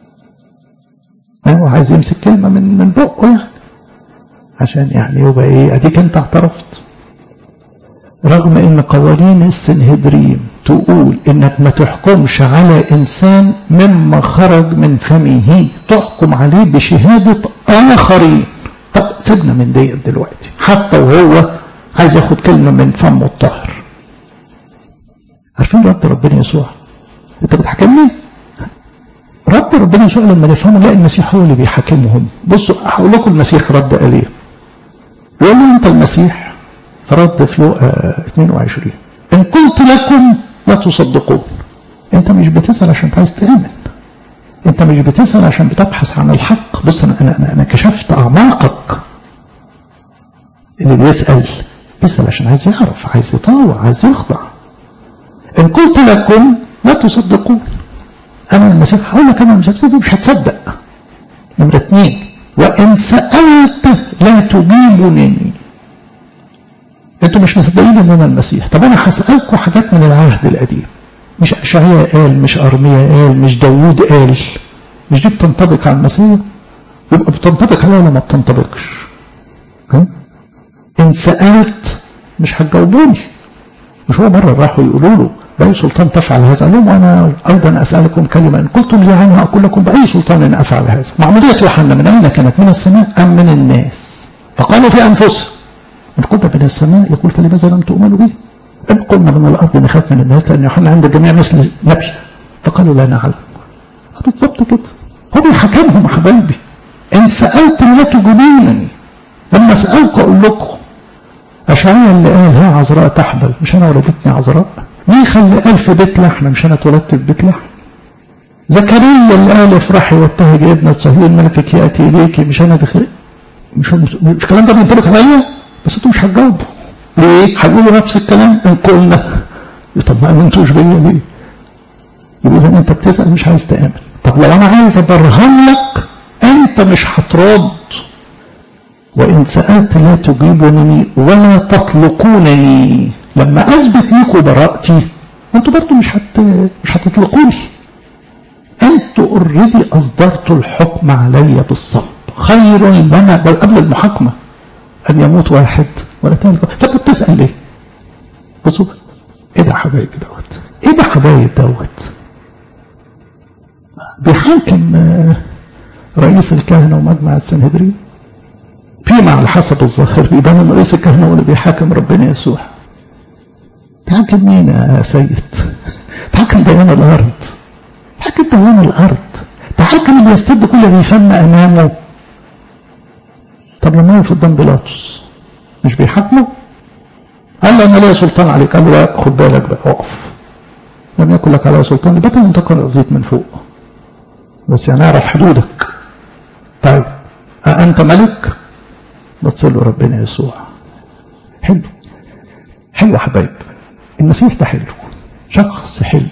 هو عايز يمسك كلمة من بقه يعني، عشان يعني يبقى ايه، اديك انت اعترفت. رغم ان قوانين السنهدرين تقول انك ما تحكمش على انسان مما خرج من فمه، تحكم عليه بشهادة اخرين. طب سيبنا من ديت دلوقتي، حتى وهو عايز ياخد كلمة من فمه الطاهر. عارفين رد ربنا يسوع؟ انت بتحكمني؟ رد ربنا يسوع لما نفهمه لا المسيح هو اللي بيحاكمهم. بصوا هقول لكم المسيح رد قال ايه. يقول له انت المسيح، فرد في لوقا 22: ان قلت لكم لا تصدقون. انت مش بتسأل عشان عايز تآمن، انت مش بتسأل عشان بتبحث عن الحق. بص انا كشفت اعماقك. اللي بيسأل عشان عايز يعرف، عايز يطاوع، عايز يخضع. ان قلت لكم لا تصدقون، انا المسيح هقول لك انا مش هتصدق. نمرة 2: وان سألت لا تجيبني. انتوا مش مصدقين ان انا المسيح. طب انا هسألكم حاجات من العهد القديم، مش اشعياء قال، مش ارميا قال، مش داوود قال. مش دي بتنطبق على المسيح؟ يبقى بتنطبق عليها ولا ما بتنطبقش؟ ان سألت مش هتجاوبوني. مش هو مرة راحوا يقولوا له بأي سلطان تفعل هذا؟ قال لهم وانا ايضا اسألكم كلمة، ان قلتم لي عنها اقول لكم بأي سلطان افعل هذا. معمودية يوحنا من اين كانت؟ من السماء ام من الناس؟ فقالوا في انفسهم ان قلنا من السماء يقول فلماذا لم تؤمنوا به؟ ان قلنا من الارض نخاف من الناس لان يوحنا عند الجميع مثل نبي. فقالوا لا نعلم. بالظبط كده، هو بيحكمهم حبايبي. ان سألت لا تجيبونني. لما اسألك اقول لكم أشعياء اللي قال ها عذراء تحبل، مش أنا ولدتني عذراء. ميخا اللي قال في بيت لحم، مش أنا اتولدت في بيت لحم. زكريا اللي قال افرحي وابتهجي ابنة صهيون ملكك يأتي إليكي، مش أنا دخل. مش الكلام ده بينطبق عليا؟ بس انتوا مش هتجاوبوا. ليه؟ هتقولوا نفس الكلام ان قلنا. طب ما امنتوش بيا ليه؟ يبقى إذا أنت بتسأل مش عايز تآمن. طب لو أنا عايز أبرهن لك أنت مش هترد. وإن سألت لا تجيبونني ولا تطلقونني. لما أثبت لكم براءتي أنتوا برضو مش هتطلقوني. أنتوا اوريدي أصدرتوا الحكم علي بالصبر. خير لنا بل قبل المحاكمة أن يموت واحد ولا تاني. فأنت بتسأل ليه؟ بصوا إيه ده حبايب دوت؟ إيه ده حبايب دوت؟ بيحاكم رئيس الكهنة ومجمع السنهدرين. فيما على حسب الظاهر بيبان ان رئيس الكهنة هو اللي بيحاكم ربنا يسوع. تحاكم مين يا سيد؟ تحاكم ديان الارض. تحاكم ديان الارض. تحاكم اللي يستد كل اللي يفهم امامه. طب لما يقف قدام بيلاطس مش بيحاكمه؟ قال له انا ليا سلطان عليك. قال له لا خد بالك بقى اقف. لم يكن لك على سلطان بطل انتقل ارضيت من فوق. بس يعني اعرف حدودك. طيب انت ملك؟ بص له ربنا يسوع. حلو حلو حبايب. المسيح ده حلو، شخص حلو.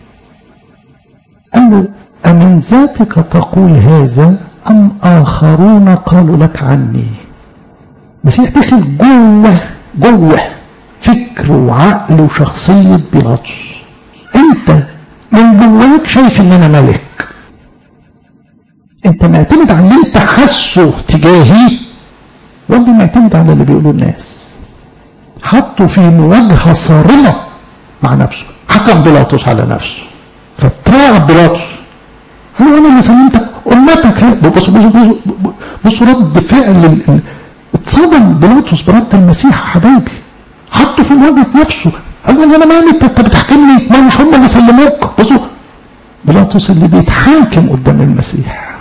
قال له أمن ذاتك تقول هذا أم آخرون قالوا لك عني؟ المسيح دخل جوه فكر وعقل وشخصية بيلاطس. انت من جواك شايف ان انا ملك، انت معتمد على اللي انت حاسه تجاهي ولا معتمد على اللي بيقولوا الناس؟ حطوا في مواجهة صارمة مع نفسه. حكم بيلاطس على نفسه فتراعب بيلاطس. هو انا اللي سلمتك امتك. بصوا رد فعل اتصدم بيلاطس برد المسيح حبايبي. حطوا في مواجهة نفسه. قال له انا مالي انت بتحكمني؟ ما مش هم اللي سلموك. بصوا بيلاطس اللي بيتحاكم قدام المسيح.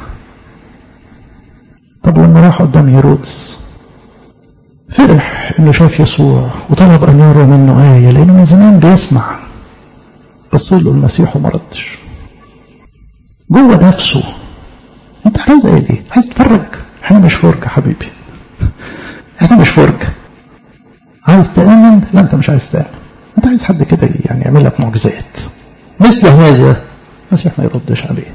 طب لما راح قدام هيرودس فرح انه شاف يسوع وطلب ان يرى منه آية، لانه من زمان بيسمع. بص له المسيح وما ردش. جوه نفسه انت عايز ايه ليه؟ عايز تتفرج؟ احنا مش فرجة حبيبي، احنا مش فرجة. عايز تآمن؟ لا انت مش عايز تآمن، انت عايز حد كده يعني يعمل لك معجزات. مثل هذا المسيح ما يردش عليه.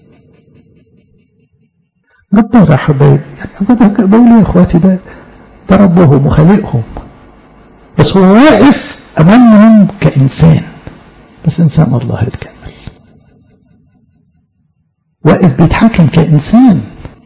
جبار يا حبايبي، يعني بقول يا اخواتي ده ربهم وخالقهم، بس هو واقف امامهم كإنسان، بس إنسان الله الكامل، واقف بيتحكم كإنسان،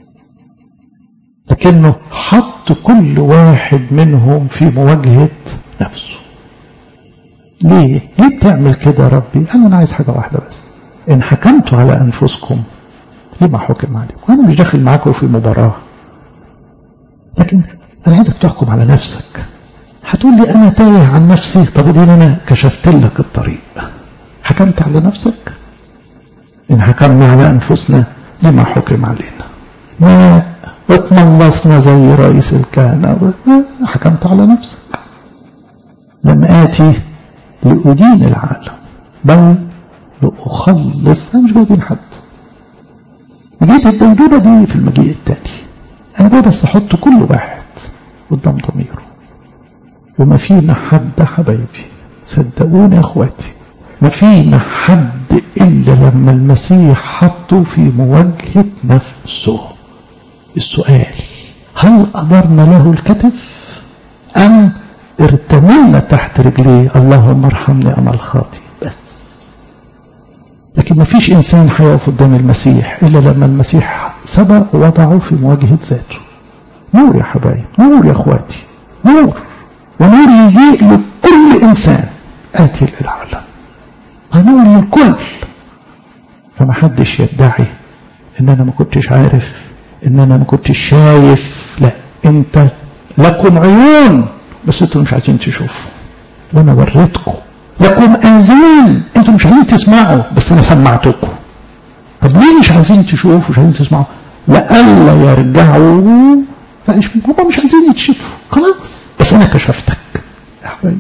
لكنه حط كل واحد منهم في مواجهة نفسه. ليه بتعمل كده يا ربي؟ أنا عايز حاجة واحدة بس، إن حكمتوا على أنفسكم لما حكم عليكم. أنا مش داخل معاكم في مباراة، لكن أنا عايزك تحكم على نفسك. هتقول لي أنا تايه عن نفسي، طب دي أنا كشفت لك الطريق. حكمت على نفسك؟ إن حكمنا على أنفسنا لما حكم علينا. ما اتملصنا زي رئيس الكهنة، حكمت على نفسك. لم آتي لأدين العالم بل لأخلص. أنا مش بدين حد. جيت الدينونة دي في المجيء التاني. أنا جاي بس أحط كل واحد قدام ضميره. وما فينا حد حبايبي، صدقوني يا اخواتي، ما فينا حد إلا لما المسيح حطه في مواجهة نفسه. السؤال: هل أدرنا له الكتف أم ارتمينا تحت رجليه اللهم ارحمني أنا الخاطئ بس؟ لكن ما فيش إنسان هيقف قدام المسيح إلا لما المسيح سبق ووضعه في مواجهة ذاته. نور يا حبايب، نور يا اخواتي، نور، ونور يجيء لكل إنسان آتي للعالم، نور للكل. فما حدش يدعي إن أنا ما كنتش عارف، إن أنا ما كنتش شايف. لا، أنت لكم عيون بس أنتم مش عايزين تشوفوا، وأنا وريتكم. لكم آذان أنتم مش عايزين تسمعوا بس أنا سمعتكم. طب ليه مش عايزين تشوفوا ومش عايزين تسمعوا؟ وألا يرجعوا. هم مش عايزين يتشوفوا خلاص، بس أنا كشفتك يا حبايبي.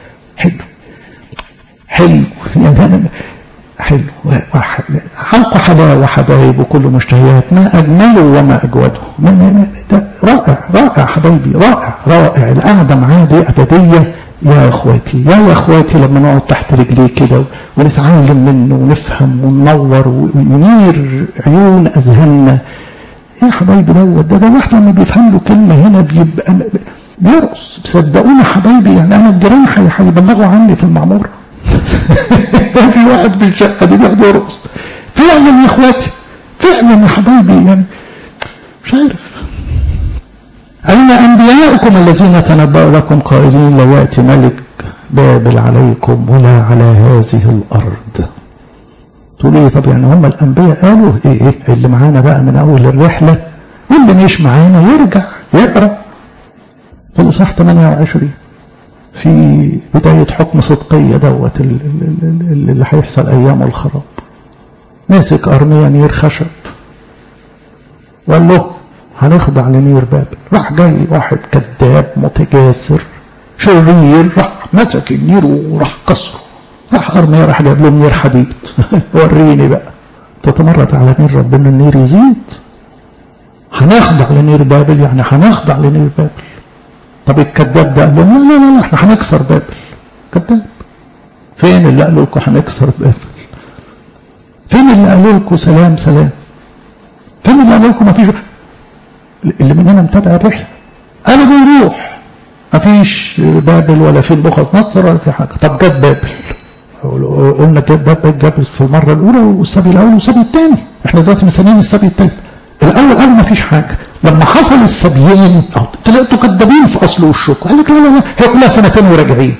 حلو يعني أنا حلو. حلق حلاوة حبايب وكل مشتهيات، ما أجمله وما أجوده. رائع حبايبي، رائع. القعدة معاه دي أبدية يا إخواتي، يا إخواتي. لما نقعد تحت رجليه كده ونتعلم منه ونفهم وننور وينير عيون أذهاننا يا حبايبي. ده واحد لما بيفهم له كلمة هنا بيبقى بيرقص. صدقوني حبايبي، يعني أنا الجيران هيبلغوا عني في المعمورة. في واحد في الشقة دي بيقعد يرقص فعلا يا اخواتي، فعلا يا حبايبي. يعني مش عارف. أين أنبياؤكم الذين تنبأوا لكم قائلين لا يأتي ملك بابل عليكم ولا على هذه الأرض؟ تقولوا لي طب يعني هم الأنبياء قالوا إيه اللي معانا بقى من أول الرحلة، واللي مش معانا يرجع يقرأ في الإصحاح 28 في بداية حكم صدقية دوت اللي هيحصل أيام الخراب. ماسك أرميا نير خشب وقال له هنخضع لنير بابل. راح جاي واحد كذاب متجاسر شرير، راح مسك النير وراح كسره. راح أرميا راح جاب له نير حديد. وريني بقى تتمرد على نير ربنا النير يزيد. هنخضع لنير بابل، يعني هنخضع لنير بابل. طب الكذاب ده قال لهم لا احنا هنكسر بابل. كذاب. فين اللي قالوا لكم هنكسر بابل؟ فين اللي قالوا لكم سلام؟ فين اللي قالوا لكم ما فيش؟ اللي مننا متابع الرحله قالوا بيروح ما فيش بابل ولا في نبوخذ ولا في حاجه. طب جت بابل، قلنا جت بابل، جت في المره الاولى والسبي الاول والسبي الثاني. احنا دلوقتي مستنيين السبي الثالث. الاول قالوا ما فيش حاجه، لما حصل السبيين طلعتوا كذابين في اصل وشكوا. قال لك لا هي كلها سنتين وراجعين.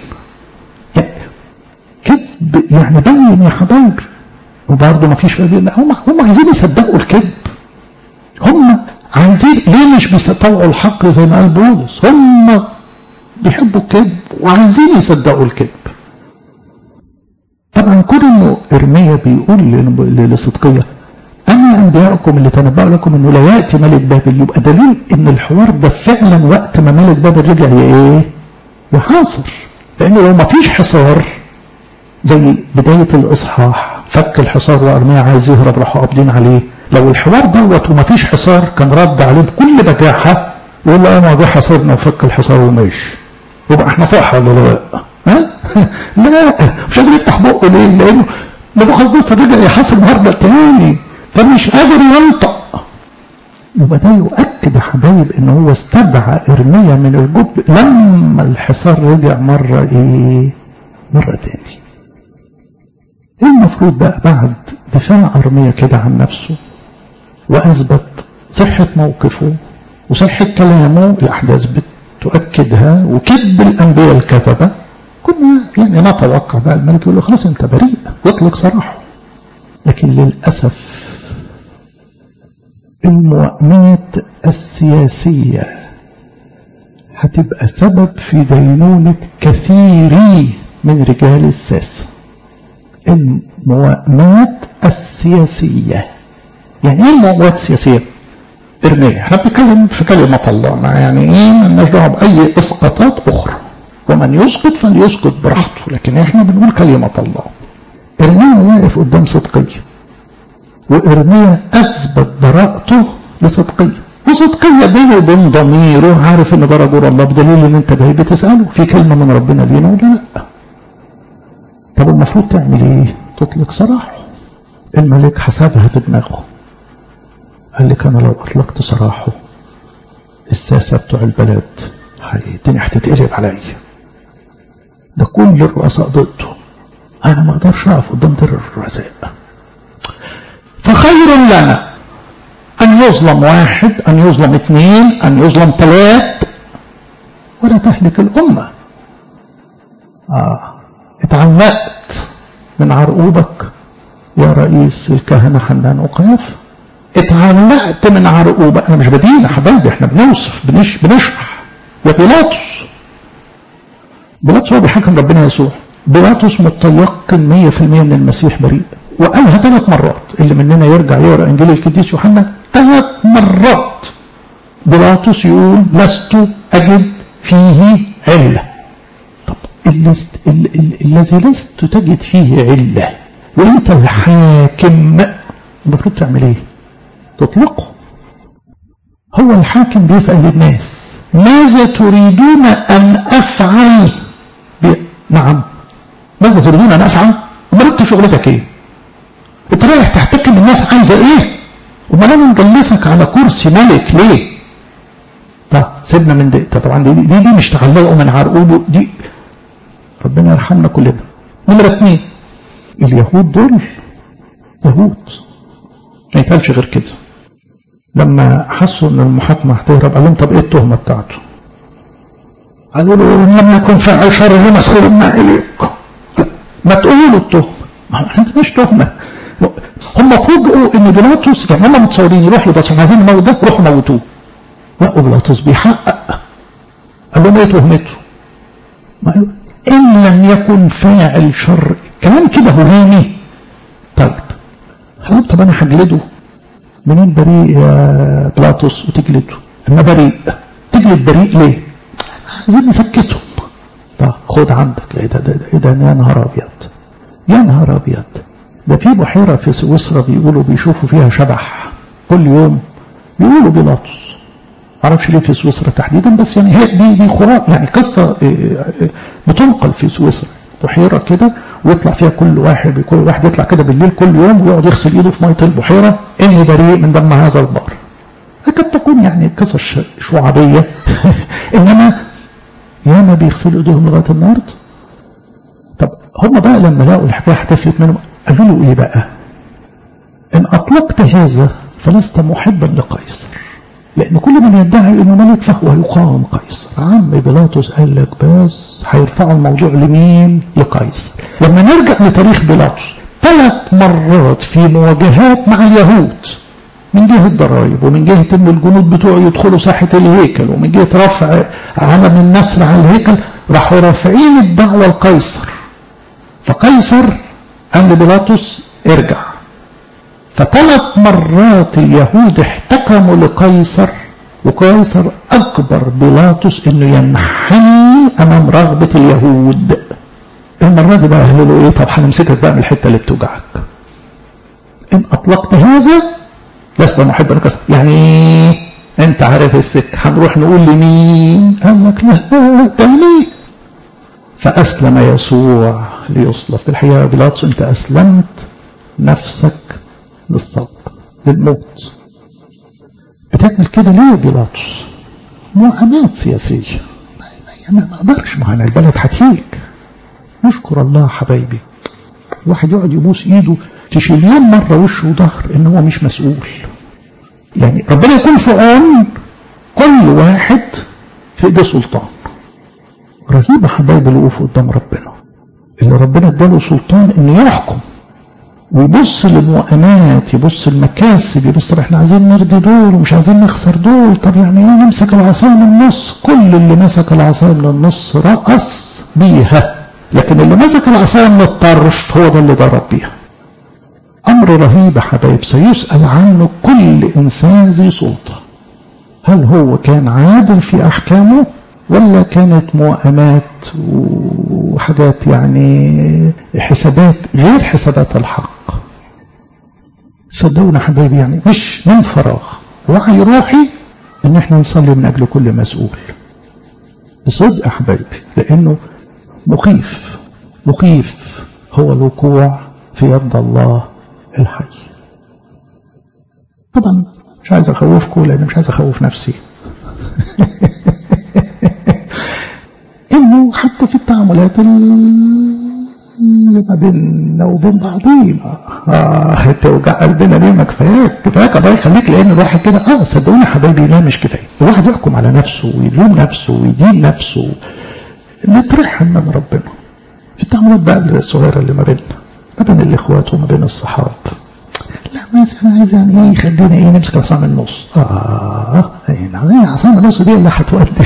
كذب يعني باين يا حبايبي. وبرضه ما فيش هم عايزين يصدقوا الكذب. هم عايزين ليه مش بيطوعوا الحق زي ما قال بولس؟ هم بيحبوا الكذب وعايزين يصدقوا الكذب. طبعا كل انه ارميا بيقول لصدقية انا انبياءكم اللي تنبأوا لكم انه لا يأتي ملك بابل، يبقى دليل ان الحوار ده فعلا وقت ما ملك بابل رجع يحاصر. لانه لو ما فيش حصار زي بداية الاصحاح فك الحصار وارميا عايز يهرب راحوا قابضين عليه، لو الحوار دوت وما فيش حصار كان رد عليه بكل بجاحة يقول له ما جه حصرنا وفك الحصار وماشي، يبقى احنا صح ولا لا؟ ها؟ لا، مش قادر يفتح بقه ليه؟ لانه نبوخذ رجع يحاصر مرة تاني فمش قادر ينطق. يبقى ده يؤكد يا حبايب ان هو استدعى ارميا من الجب لما الحصار رجع مرة تاني. المفروض بقى بعد دفاع ارميا كده عن نفسه واثبت صحة موقفه وصحة كلامه، الاحداث بتؤكدها، وكذب الانبياء الكذبة، كنا يعني نتوقع بقى الملك يقول له خلاص انت بريء واطلق سراحه. لكن للأسف المؤامرات السياسية هتبقى سبب في دينونة كثير من رجال الساسة. المؤامرات السياسية يعني ايه المؤامرات السياسية؟ ارميا احنا بنتكلم في كلمة الله، ما يعني ايه مالناش دعوة بأي اسقاطات أخرى، ومن يسقط فليسقط براحته، لكن احنا بنقول كلمة الله. ارميا واقف قدام صدقية، وارميا اثبت براءته لصدقية، وصدقية بينه وبين ضميره عارف ان ده رجل الله، بدليل ان انت جاي بتسأله في كلمة من ربنا لينا ولا لا. طب المفروض تعمل ايه؟ تطلق سراحه. الملك حسبها في دماغه، قال لك انا لو اطلقت سراحه الساسة بتوع البلد الدنيا هتتقلب عليا، ده كل الرؤساء ضده، انا ما اقدرش اقف قدام دير الرؤساء. فخير لنا ان يظلم واحد، ان يظلم اثنين، ان يظلم ثلاث، ولا تهلك الامه. اتعلقت من عرقوبك يا رئيس الكهنه حنان وقيافه، اتعلقت من عرقوبك. انا مش بدين يا حبايبي، احنا بنوصف بنشرح. يا بيلاطس هو بيحكم ربنا يسوع، بيلاطس متيقن 100% ان المسيح بريء، وقالها 3 مرات. اللي مننا يرجع يقرا انجيل القديس يوحنا 3 مرات بيلاطس يقول لست اجد فيه عله. طب الذي لست تجد فيه عله وانت الحاكم المفروض تعمل ايه؟ تطلقه. هو الحاكم بيسأل الناس ماذا تريدون ان افعل؟ نعم، ماذا تريدون ان افعل؟ امال انت شغلتك ايه؟ انت رايح تحتكم الناس عايزه ايه؟ امال انا مجلسك على كرسي ملك ليه؟ طب سيبنا من دي. طبعا دي مش تعلقوا من عرقوبه، دي ربنا يرحمنا كلنا. نمرة 2 اليهود دول يهود ما يتقالش غير كده. لما حسوا ان المحاكمه هتهرب قال لهم طب ايه التهمه بتاعته؟ قالوا له ان لم يكن فاعل شر لمسؤولنا اليكم. ما تقولوا له التهمه، ما انت مش تهمه. هم فوجئوا ان بيلاطس يعني هم متصورين يروح لبطرس عايزين نموت ده، روحوا موتوه. لا، بيلاطس بيحقق. قال لهم ايه تهمته؟ ما قالوا ان لم يكن فاعل شر، كلام كده هراني. طب انا هجلده منين بريء يا بيلاطس وتجلده؟ انا بريء، تجلد بريء ليه؟ عايزين نسكتهم. طب خد عندك ايه ده يا نهار ابيض، يا نهار ابيض. ده في بحيره في سويسرا بيقولوا بيشوفوا فيها شبح كل يوم، بيقولوا بيلاطس. معرفش ليه في سويسرا تحديدا، بس يعني هي دي خرافه، يعني قصه بتنقل في سويسرا. بحيره كده ويطلع فيها كل واحد يطلع كده بالليل كل يوم ويقعد يغسل ايده في ميه البحيره اني بريء من دم هذا البار. قد تكون يعني قصص شعبيه انما ياما بيغسلوا ايديهم لغايه النهارده. طب هم بقى لما لقوا الحكايه هتفلت منهم قالوا له ايه بقى؟ ان اطلقت هذا فلست محبا لقيصر، لان كل من يدعي انه ملك فهو يقاوم قيصر. عم بيلاطس قال لك بس هيرفعوا الموضوع لمين؟ لقيصر. لما نرجع لتاريخ بيلاطس 3 مرات في مواجهات مع اليهود، من جهه الضرائب، ومن جهه ان الجنود بتوعه يدخلوا ساحه الهيكل، ومن جهه رفع علم النسر على الهيكل، راحوا رافعين الدعوه لقيصر. فقيصر قال لبيلاطس ارجع. ف3 مرات اليهود احتكموا لقيصر، وقيصر اجبر بيلاطس انه ينحني امام رغبة اليهود. المرة دي بقى قالوا له ايه؟ طب هنمسكك بقى من الحتة اللي بتوجعك، ان اطلقت هذا لست محبا لقيصر. يعني انت عارف السكة، هنروح نقول لمين؟ قال لك لا ليه؟ فاسلم يسوع ليصلب. في الحقيقة بيلاطس انت اسلمت نفسك للصلب، للموت. بتعمل كده ليه يا بيلاطس؟ مؤامات سياسية، ما اقدرش، معنا البلد هتهيج. نشكر الله حبايبي، الواحد يقعد يبوس ايده تشيلين مرة وشه وظهر ان هو مش مسؤول. يعني ربنا يكون في عون كل واحد في ايديه سلطان. رهيبة حبايبي الوقوف قدام ربنا، اللي ربنا اداله سلطان انه يحكم ويبص للمؤامات، يبص المكاسب، يبص طب احنا عايزين نرضي دول ومش عايزين نخسر دول، طب يعني ايه نمسك العصاية من النص. كل اللي مسك العصاية من النص رقص بيها، لكن اللي مسك العصاية من الطرف هو ده اللي ضرب بيها. امر رهيب يا حبايب، سيسأل عنه كل انسان ذي سلطة. هل هو كان عادل في احكامه ولا كانت مؤامات وحاجات يعني حسابات غير حسابات الحق؟ صدقونا حبايبي، يعني مش من فراغ وعي روحي ان احنا نصلي من اجل كل مسؤول بصدق يا حبايبي، لانه مخيف هو الوقوع في يد الله الحي. طبعا مش عايز اخوفكم لان مش عايز اخوف نفسي انه حتى في التعاملات اللي ما بيننا وبين بعضينا توجع قلبنا ليه؟ ما كفاياك الله يخليك، لان الواحد كده صدقوني حبايبي لا مش كفايه. الواحد يحكم على نفسه ويلوم نفسه ويدين نفسه. نترحم من ربنا في التعاملات بقى الصغيره اللي ما بيننا، ما بين الاخوات وما بين الصحاب. لا ما عايز يعني ايه يخلينا ايه نمسك العصا من النص. العصا من النص دي اللي هتودي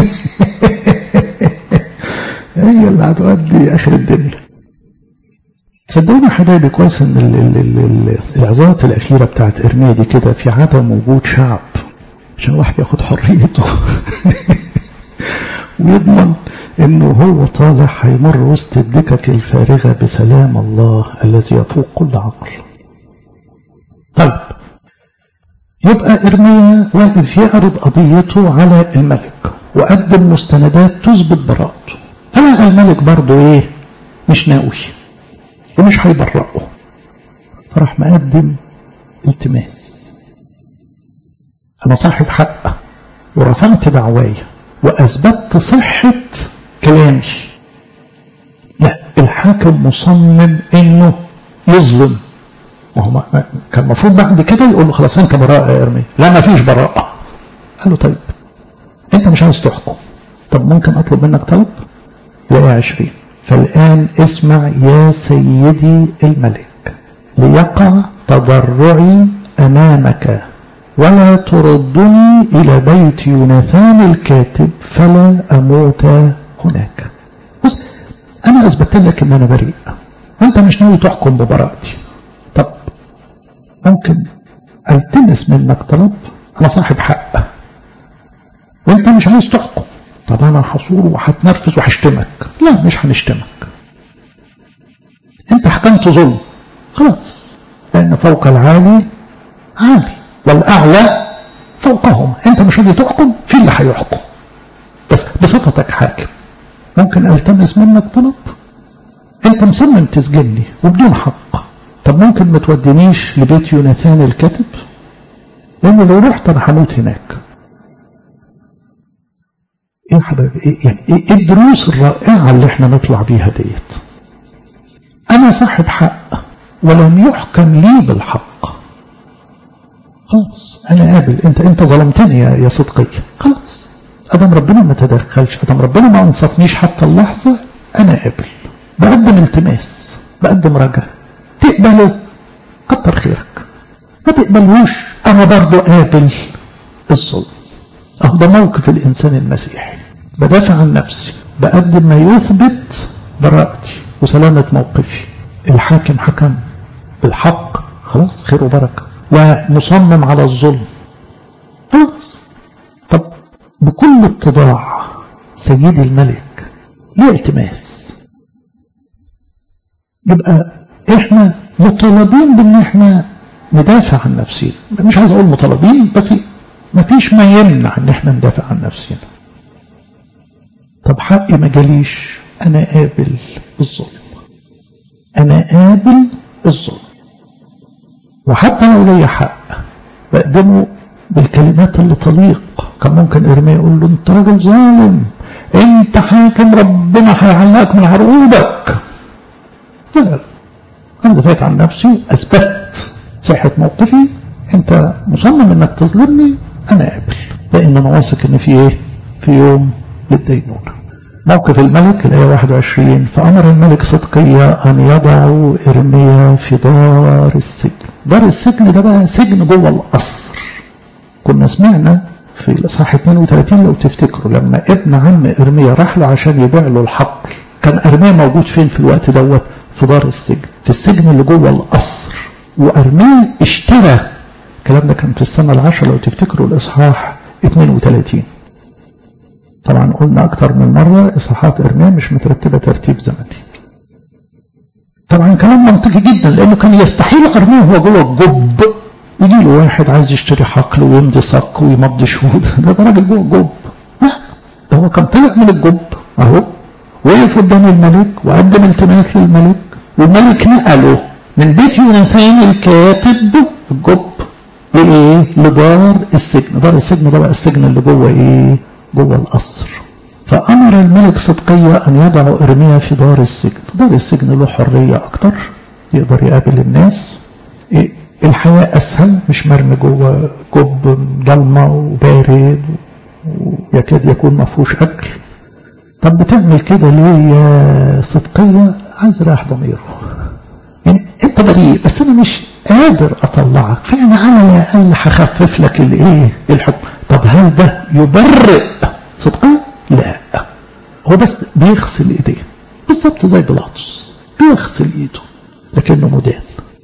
هي اللي هتودي اخر الدنيا. صدقوني حبايبي كويس ان العظات الاخيره بتاعت ارميا دي كده في عدم وجود شعب عشان الواحد ياخد حريته ويضمن انه هو طالع هيمر وسط الدكك الفارغه بسلام الله الذي يفوق كل عقل. طيب يبقى ارميا واقف يعرض قضيته على الملك وقدم مستندات تثبت براءته. فلقى الملك برضه ايه؟ مش ناوي ومش هيبرئه، فراح مقدم التماس. انا صاحب حق ورفعت دعواي واثبتت صحة كلامي. لا، الحاكم مصمم انه يظلم. وهو كان المفروض بعد كده يقول له خلاص انت براءة يا ارميا. لا، ما فيش براءة. قال له طيب انت مش عايز تحكم، طب ممكن اطلب منك طلب؟ لا 20. فالآن اسمع يا سيدي الملك، ليقع تضرعي أمامك ولا تردني إلى بيت يوناثان الكاتب فلا أموت هناك. بس أنا أثبت لك أن أنا بريء وأنت مش ناوي تحكم ببراءتي. طب ممكن ألتمس منك طلب؟ أنا صاحب حق وأنت مش عايز تحكم. طب أنا هصور وهتنرفز وهشتمك. لا، مش هنشتمك، أنت حكمت ظلم خلاص، لأن فوق العالي عالي والأعلى فوقهم. أنت مش راضي تحكم، في اللي هيحكم بس بصفتك حاكم. ممكن ألتمس منك طلب؟ أنت مصمم تسجني وبدون حق. طب ممكن ما تودينيش لبيت يوناثان الكاتب؟ لأنه لو رحت أنا هموت هناك. ايه حبايبي، ايه الدروس الرائعة اللي احنا نطلع بيها ديت؟ انا صاحب حق ولم يحكم لي بالحق. خلاص انا قابل، انت ظلمتني يا صدقي. خلاص ادم ربنا ما تدخلش، ادم ربنا ما انصفنيش حتى اللحظة، انا قابل. بقدم التماس، بقدم رجاء. تقبله كتر خيرك، ما تقبلوش انا برضو قابل الظلم. ده موقف الإنسان المسيحي. بدافع عن نفسي، بقدم ما يثبت براءتي وسلامة موقفي. الحاكم حكم بالحق خلاص خير وبركة، ومصمم على الظلم خلاص. طب بكل اتضاع سيد الملك ليه التماس، يبقى احنا مطالبين بان احنا ندافع عن نفسنا. مش عايز اقول مطالبين، بس ما فيش ما يمنع ان احنا ندافع عن نفسنا. طب حقي ما جاليش، انا قابل الظلم، انا قابل الظلم، وحتى لو لي حق بقدمه بالكلمات اللي تليق. كان ممكن ارميا يقول له انت راجل ظالم، انت حاكم ربنا هيعلقك من عروبك. لا، انا دافعت عن نفسي، اثبت صحة موقفي، انت مصمم انك تظلمني، انا قابل، لان انا واثق ان في ايه، في يوم للدينونة. موقف الملك الآية 21: فأمر الملك صدقية أن يضعوا إرميا في دار السجن. دار السجن ده بقى سجن جوه القصر. كنا سمعنا في الإصحاح 32 لو تفتكروا لما ابن عم إرميا راح له عشان يبيع له الحقل، كان إرميا موجود فين في الوقت دوت؟ في دار السجن، في السجن اللي جوه القصر. وإرميا اشترى، الكلام ده كان في السنة العاشرة لو تفتكروا الإصحاح 32. طبعا قلنا أكتر من مرة إصحاحات إرميا مش مترتبة ترتيب زمني. طبعا كلام منطقي جدا، لأنه كان يستحيل إرميا هو جوه الجب يجي له واحد عايز يشتري حقل ويمضي صك ويمضي شهود، ده راجل جوه الجب. لا، ده هو كان طلع من الجب أهو، وقف قدام الملك وقدم التماس للملك، والملك نقله من بيت يوناثان الكاتب الجب لإيه؟ لدار السجن. دار السجن ده بقى السجن اللي جوه إيه؟ جوه القصر. فأمر الملك صدقية أن يضعوا إرميا في دار السجن. دار السجن له حرية أكتر، يقدر يقابل الناس، الحياة أسهل، مش مرمي جوه جب ضلمة وبارد ويكاد يكون ما فيهوش أكل. طب بتعمل كده ليه يا صدقية؟ عايز راح ضميره، يعني أنت بريء بس أنا مش قادر أطلعك، فأنا على الأقل هخفف لك الإيه؟ الحكم. طب هل ده يبرئ صدقية؟ لا، هو بس بيغسل ايديه بالظبط زي بيلاطس، بيغسل ايده لكنه مدان.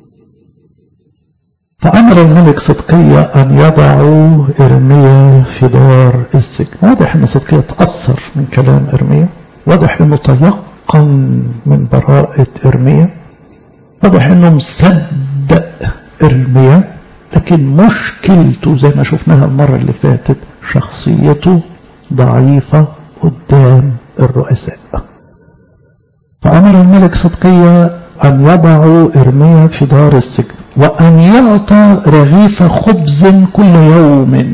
فأمر الملك صدقية أن يضعوا إرميا في دار السجن. واضح أن صدقية تأثر من كلام إرميا، واضح أنه تيقن من براءة إرميا، واضح أنه مصدق إرميا، لكن مشكلته زي ما شفناها المرة اللي فاتت شخصيته ضعيفة قدام الرؤساء. فأمر الملك صدقية أن يضعوا إرميا في دار السجن وأن يعطى رغيف خبز كل يوم.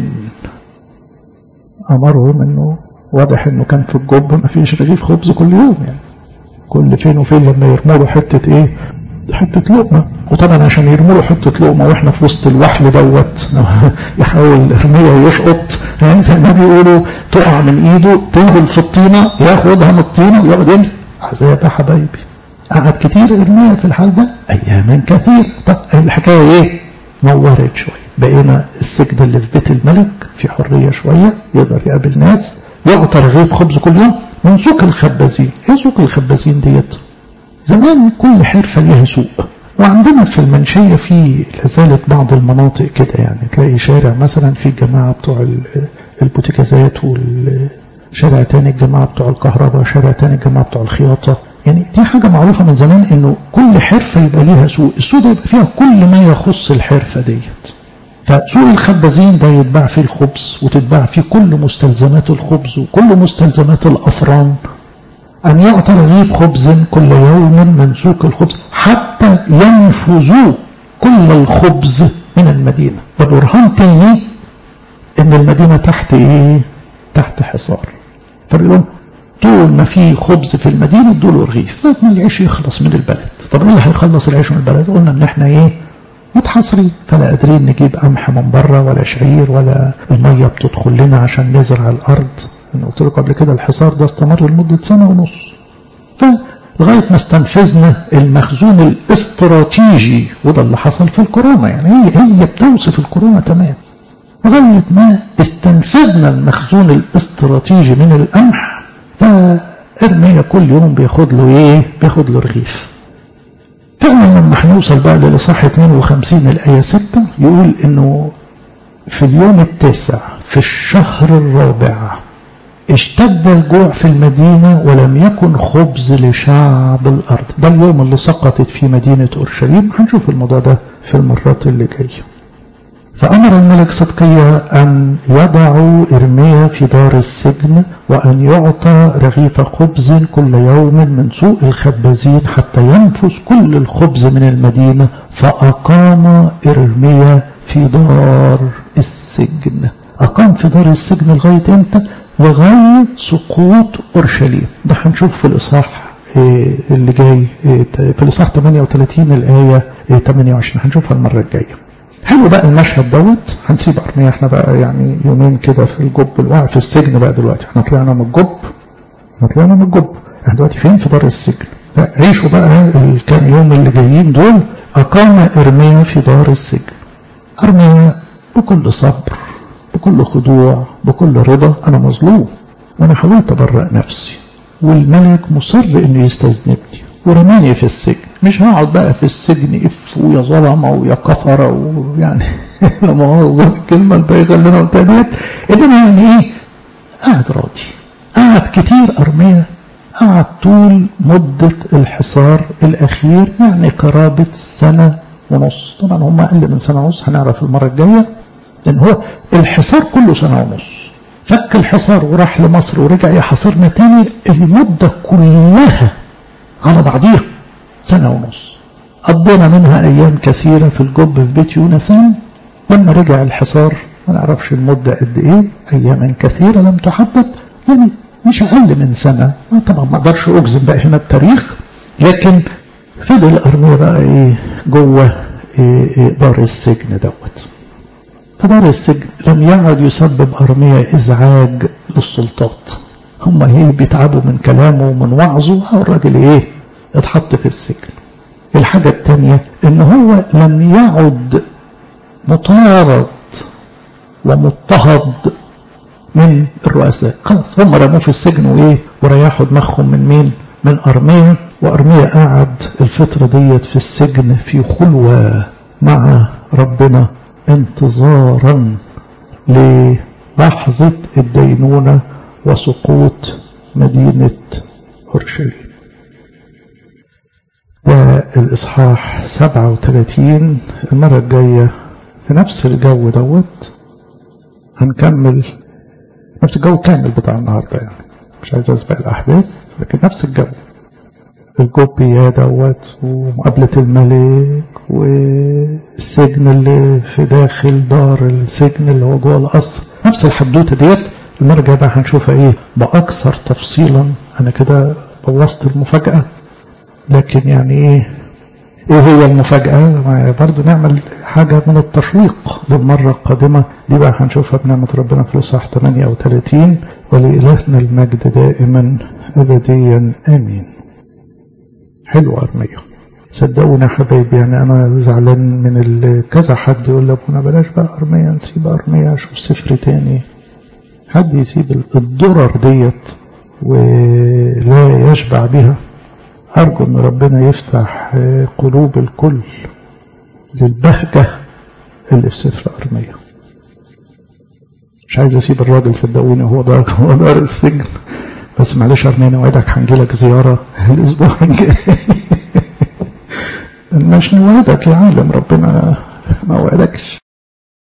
أمرهم أنه واضح أنه كان في الجب ما فيش رغيف خبز كل يوم، يعني كل فين وفين لما يرموا له حتة إيه؟ حتة لقمة. وطبعا عشان يرموا له حتة لقمة واحنا في وسط الوحل دوت يحاول إرميا يشقط، يعني زي ما بيقولوا تقع من ايده تنزل في الطينة، ياخدها من الطينة ويقعد يمشي. عذاب يا حبايبي. قعد كتير إرميا في الحال ده، أياما كثير. طب الحكاية ايه؟ نورت شوية، بقينا السجن اللي في بيت الملك في حرية شوية، يقدر يقابل ناس، يعطى رغيف خبز كل يوم من سوق الخبازين. ايه سوق الخبازين ديت؟ زمان كل حرفة ليها سوق، وعندنا في المنشية في لازالت بعض المناطق كده، يعني تلاقي شارع مثلا في الجماعة بتوع البوتيكازات، والشارع تاني الجماعة بتوع الكهرباء، وشارع تاني الجماعة بتوع الخياطة. يعني دي حاجة معروفة من زمان انه كل حرفة يبقى ليها سوق، السوق ده يبقى فيها كل ما يخص الحرفة ديت. فسوق الخبازين ده يتباع فيه الخبز، وتتباع فيه كل مستلزمات الخبز وكل مستلزمات الأفران. أن يعطى رغيف خبز كل يوم من سوق الخبز حتى ينفذوا كل الخبز من المدينة. ده برهان تاني ان المدينة تحت ايه؟ تحت حصار. فبيقول لهم طول ما في خبز في المدينة ادوا رغيف، فما العيش يخلص من البلد. طب ايه اللي هيخلص العيش من البلد؟ قلنا ان احنا ايه؟ متحصرين، فلا قادرين نجيب قمح من بره ولا شعير، ولا المية بتدخل لنا عشان نزرع الارض. انا قلت لكم قبل كده الحصار ده استمر لمدة 1.5 سنة، فلغاية ما استنفذنا المخزون الاستراتيجي، وده اللي حصل في الكورونا. يعني هي بتوصف الكورونا تمام. لغاية ما استنفذنا المخزون الاستراتيجي من القمح، فإرميا كل يوم بياخد له ايه؟ بياخد له رغيف. فعلا لما هنوصل بقى للإصحاح 52 الآية 6 يقول إنه في اليوم التاسع في الشهر الرابع اشتد الجوع في المدينة ولم يكن خبز لشعب الأرض. ده اليوم اللي سقطت في مدينة أورشليم. هنشوف الموضوع ده في المرات اللي جاية. فأمر الملك صدقيا أن يضعوا إرميا في دار السجن وأن يعطى رغيف خبز كل يوم من سوق الخبازين حتى ينفذ كل الخبز من المدينة. فأقام إرميا في دار السجن. أقام في دار السجن لغاية إمتى؟ لغاية سقوط أورشليم. ده هنشوف في الإصحاح اللي جاي في الإصحاح 38 الآية 28. هنشوفها المرة الجاية. حلو بقى المشهد دوت. هنسيب أرميا احنا بقى يعني يومين كده في الجب الواقع في السجن بقى. دلوقتي احنا طلعنا من الجب احنا دلوقتي فين؟ في دار السجن. عيشوا بقى الكام يوم اللي جايين دول. أقام إرميا في دار السجن. أرميا بكل صبر بكل خضوع بكل رضا. أنا مظلوم وأنا حاولت أبرأ نفسي والملك مصر إنه يستذنبني ورماني في السجن. مش هقعد بقى في السجن اف ويا ظلمه ويا كفره ويعني لما هو الكلمه البايخه اللي انا قلتها ديت. انما يعني ايه؟ قعد راضي. قعد كتير أرميا. قعد طول مده الحصار الاخير يعني قرابه سنه ونص. طبعا هم اقل من سنه ونص. هنعرف المره الجايه لان هو الحصار كله سنه ونص. فك الحصار وراح لمصر ورجع يحاصرنا تاني. المده كلها على بعضيها سنة ونص. قضينا منها أيام كثيرة في الجب في بيت يونسان. لما رجع الحصار ما نعرفش المدة قد إيه. أياما كثيرة لم تحدد يعني مش أقل من سنة. طبعا ما أقدرش أجزم بقى هنا التاريخ. لكن فضل أرميا بقى إيه جوه دار السجن دوت. فدار السجن لم يعد يسبب أرميا إزعاج للسلطات. هم ايه بيتعبوا من كلامه ومن وعظه. الراجل ايه اتحط في السجن. الحاجة التانية ان هو لم يعد مطارد ومضطهد من الرؤساء. خلاص هم رموه في السجن وايه وريحوا دماغهم من مين؟ من أرميا. وأرميا قعد الفترة ديت في السجن في خلوة مع ربنا انتظارا للحظة الدينونة وسقوط مدينة أورشليم. ده الإصحاح 37. المرة الجاية في نفس الجو دوت هنكمل نفس الجو كامل بتاع النهاردة. يعني مش عايز أسبق الأحداث لكن نفس الجو. الجوبية دوت ومقابلة الملك والسجن اللي في داخل دار السجن اللي هو جوه القصر. نفس الحدوتة ديت المرة الجاية بقى هنشوفها ايه بأكثر تفصيلا. انا كده بوظت المفاجأة لكن يعني ايه هي المفاجأة؟ برضو نعمل حاجة من التشويق للمرة القادمة. دي بقى هنشوفها بنعمة ربنا في الإصحاح 38. ولإلهنا المجد دائما أبديا آمين. حلو أرميا. صدقوني يا حبايبي يعني أنا زعلان من كذا حد يقول لابونا بلاش بقى أرميا نسيب أرميا أشوف سفر تاني. حد يسيب الضرر ديت ولا يشبع بها. أرجو أن ربنا يفتح قلوب الكل للبهجة اللي في سفر أرميا. مش عايز أسيب الراجل صدقوني هو دار السجن. بس معلش أرميا نوعدك هنجيلك زيارة الأسبوع الجاي. مش نوعدك يا عالم ربنا ما وعدكش.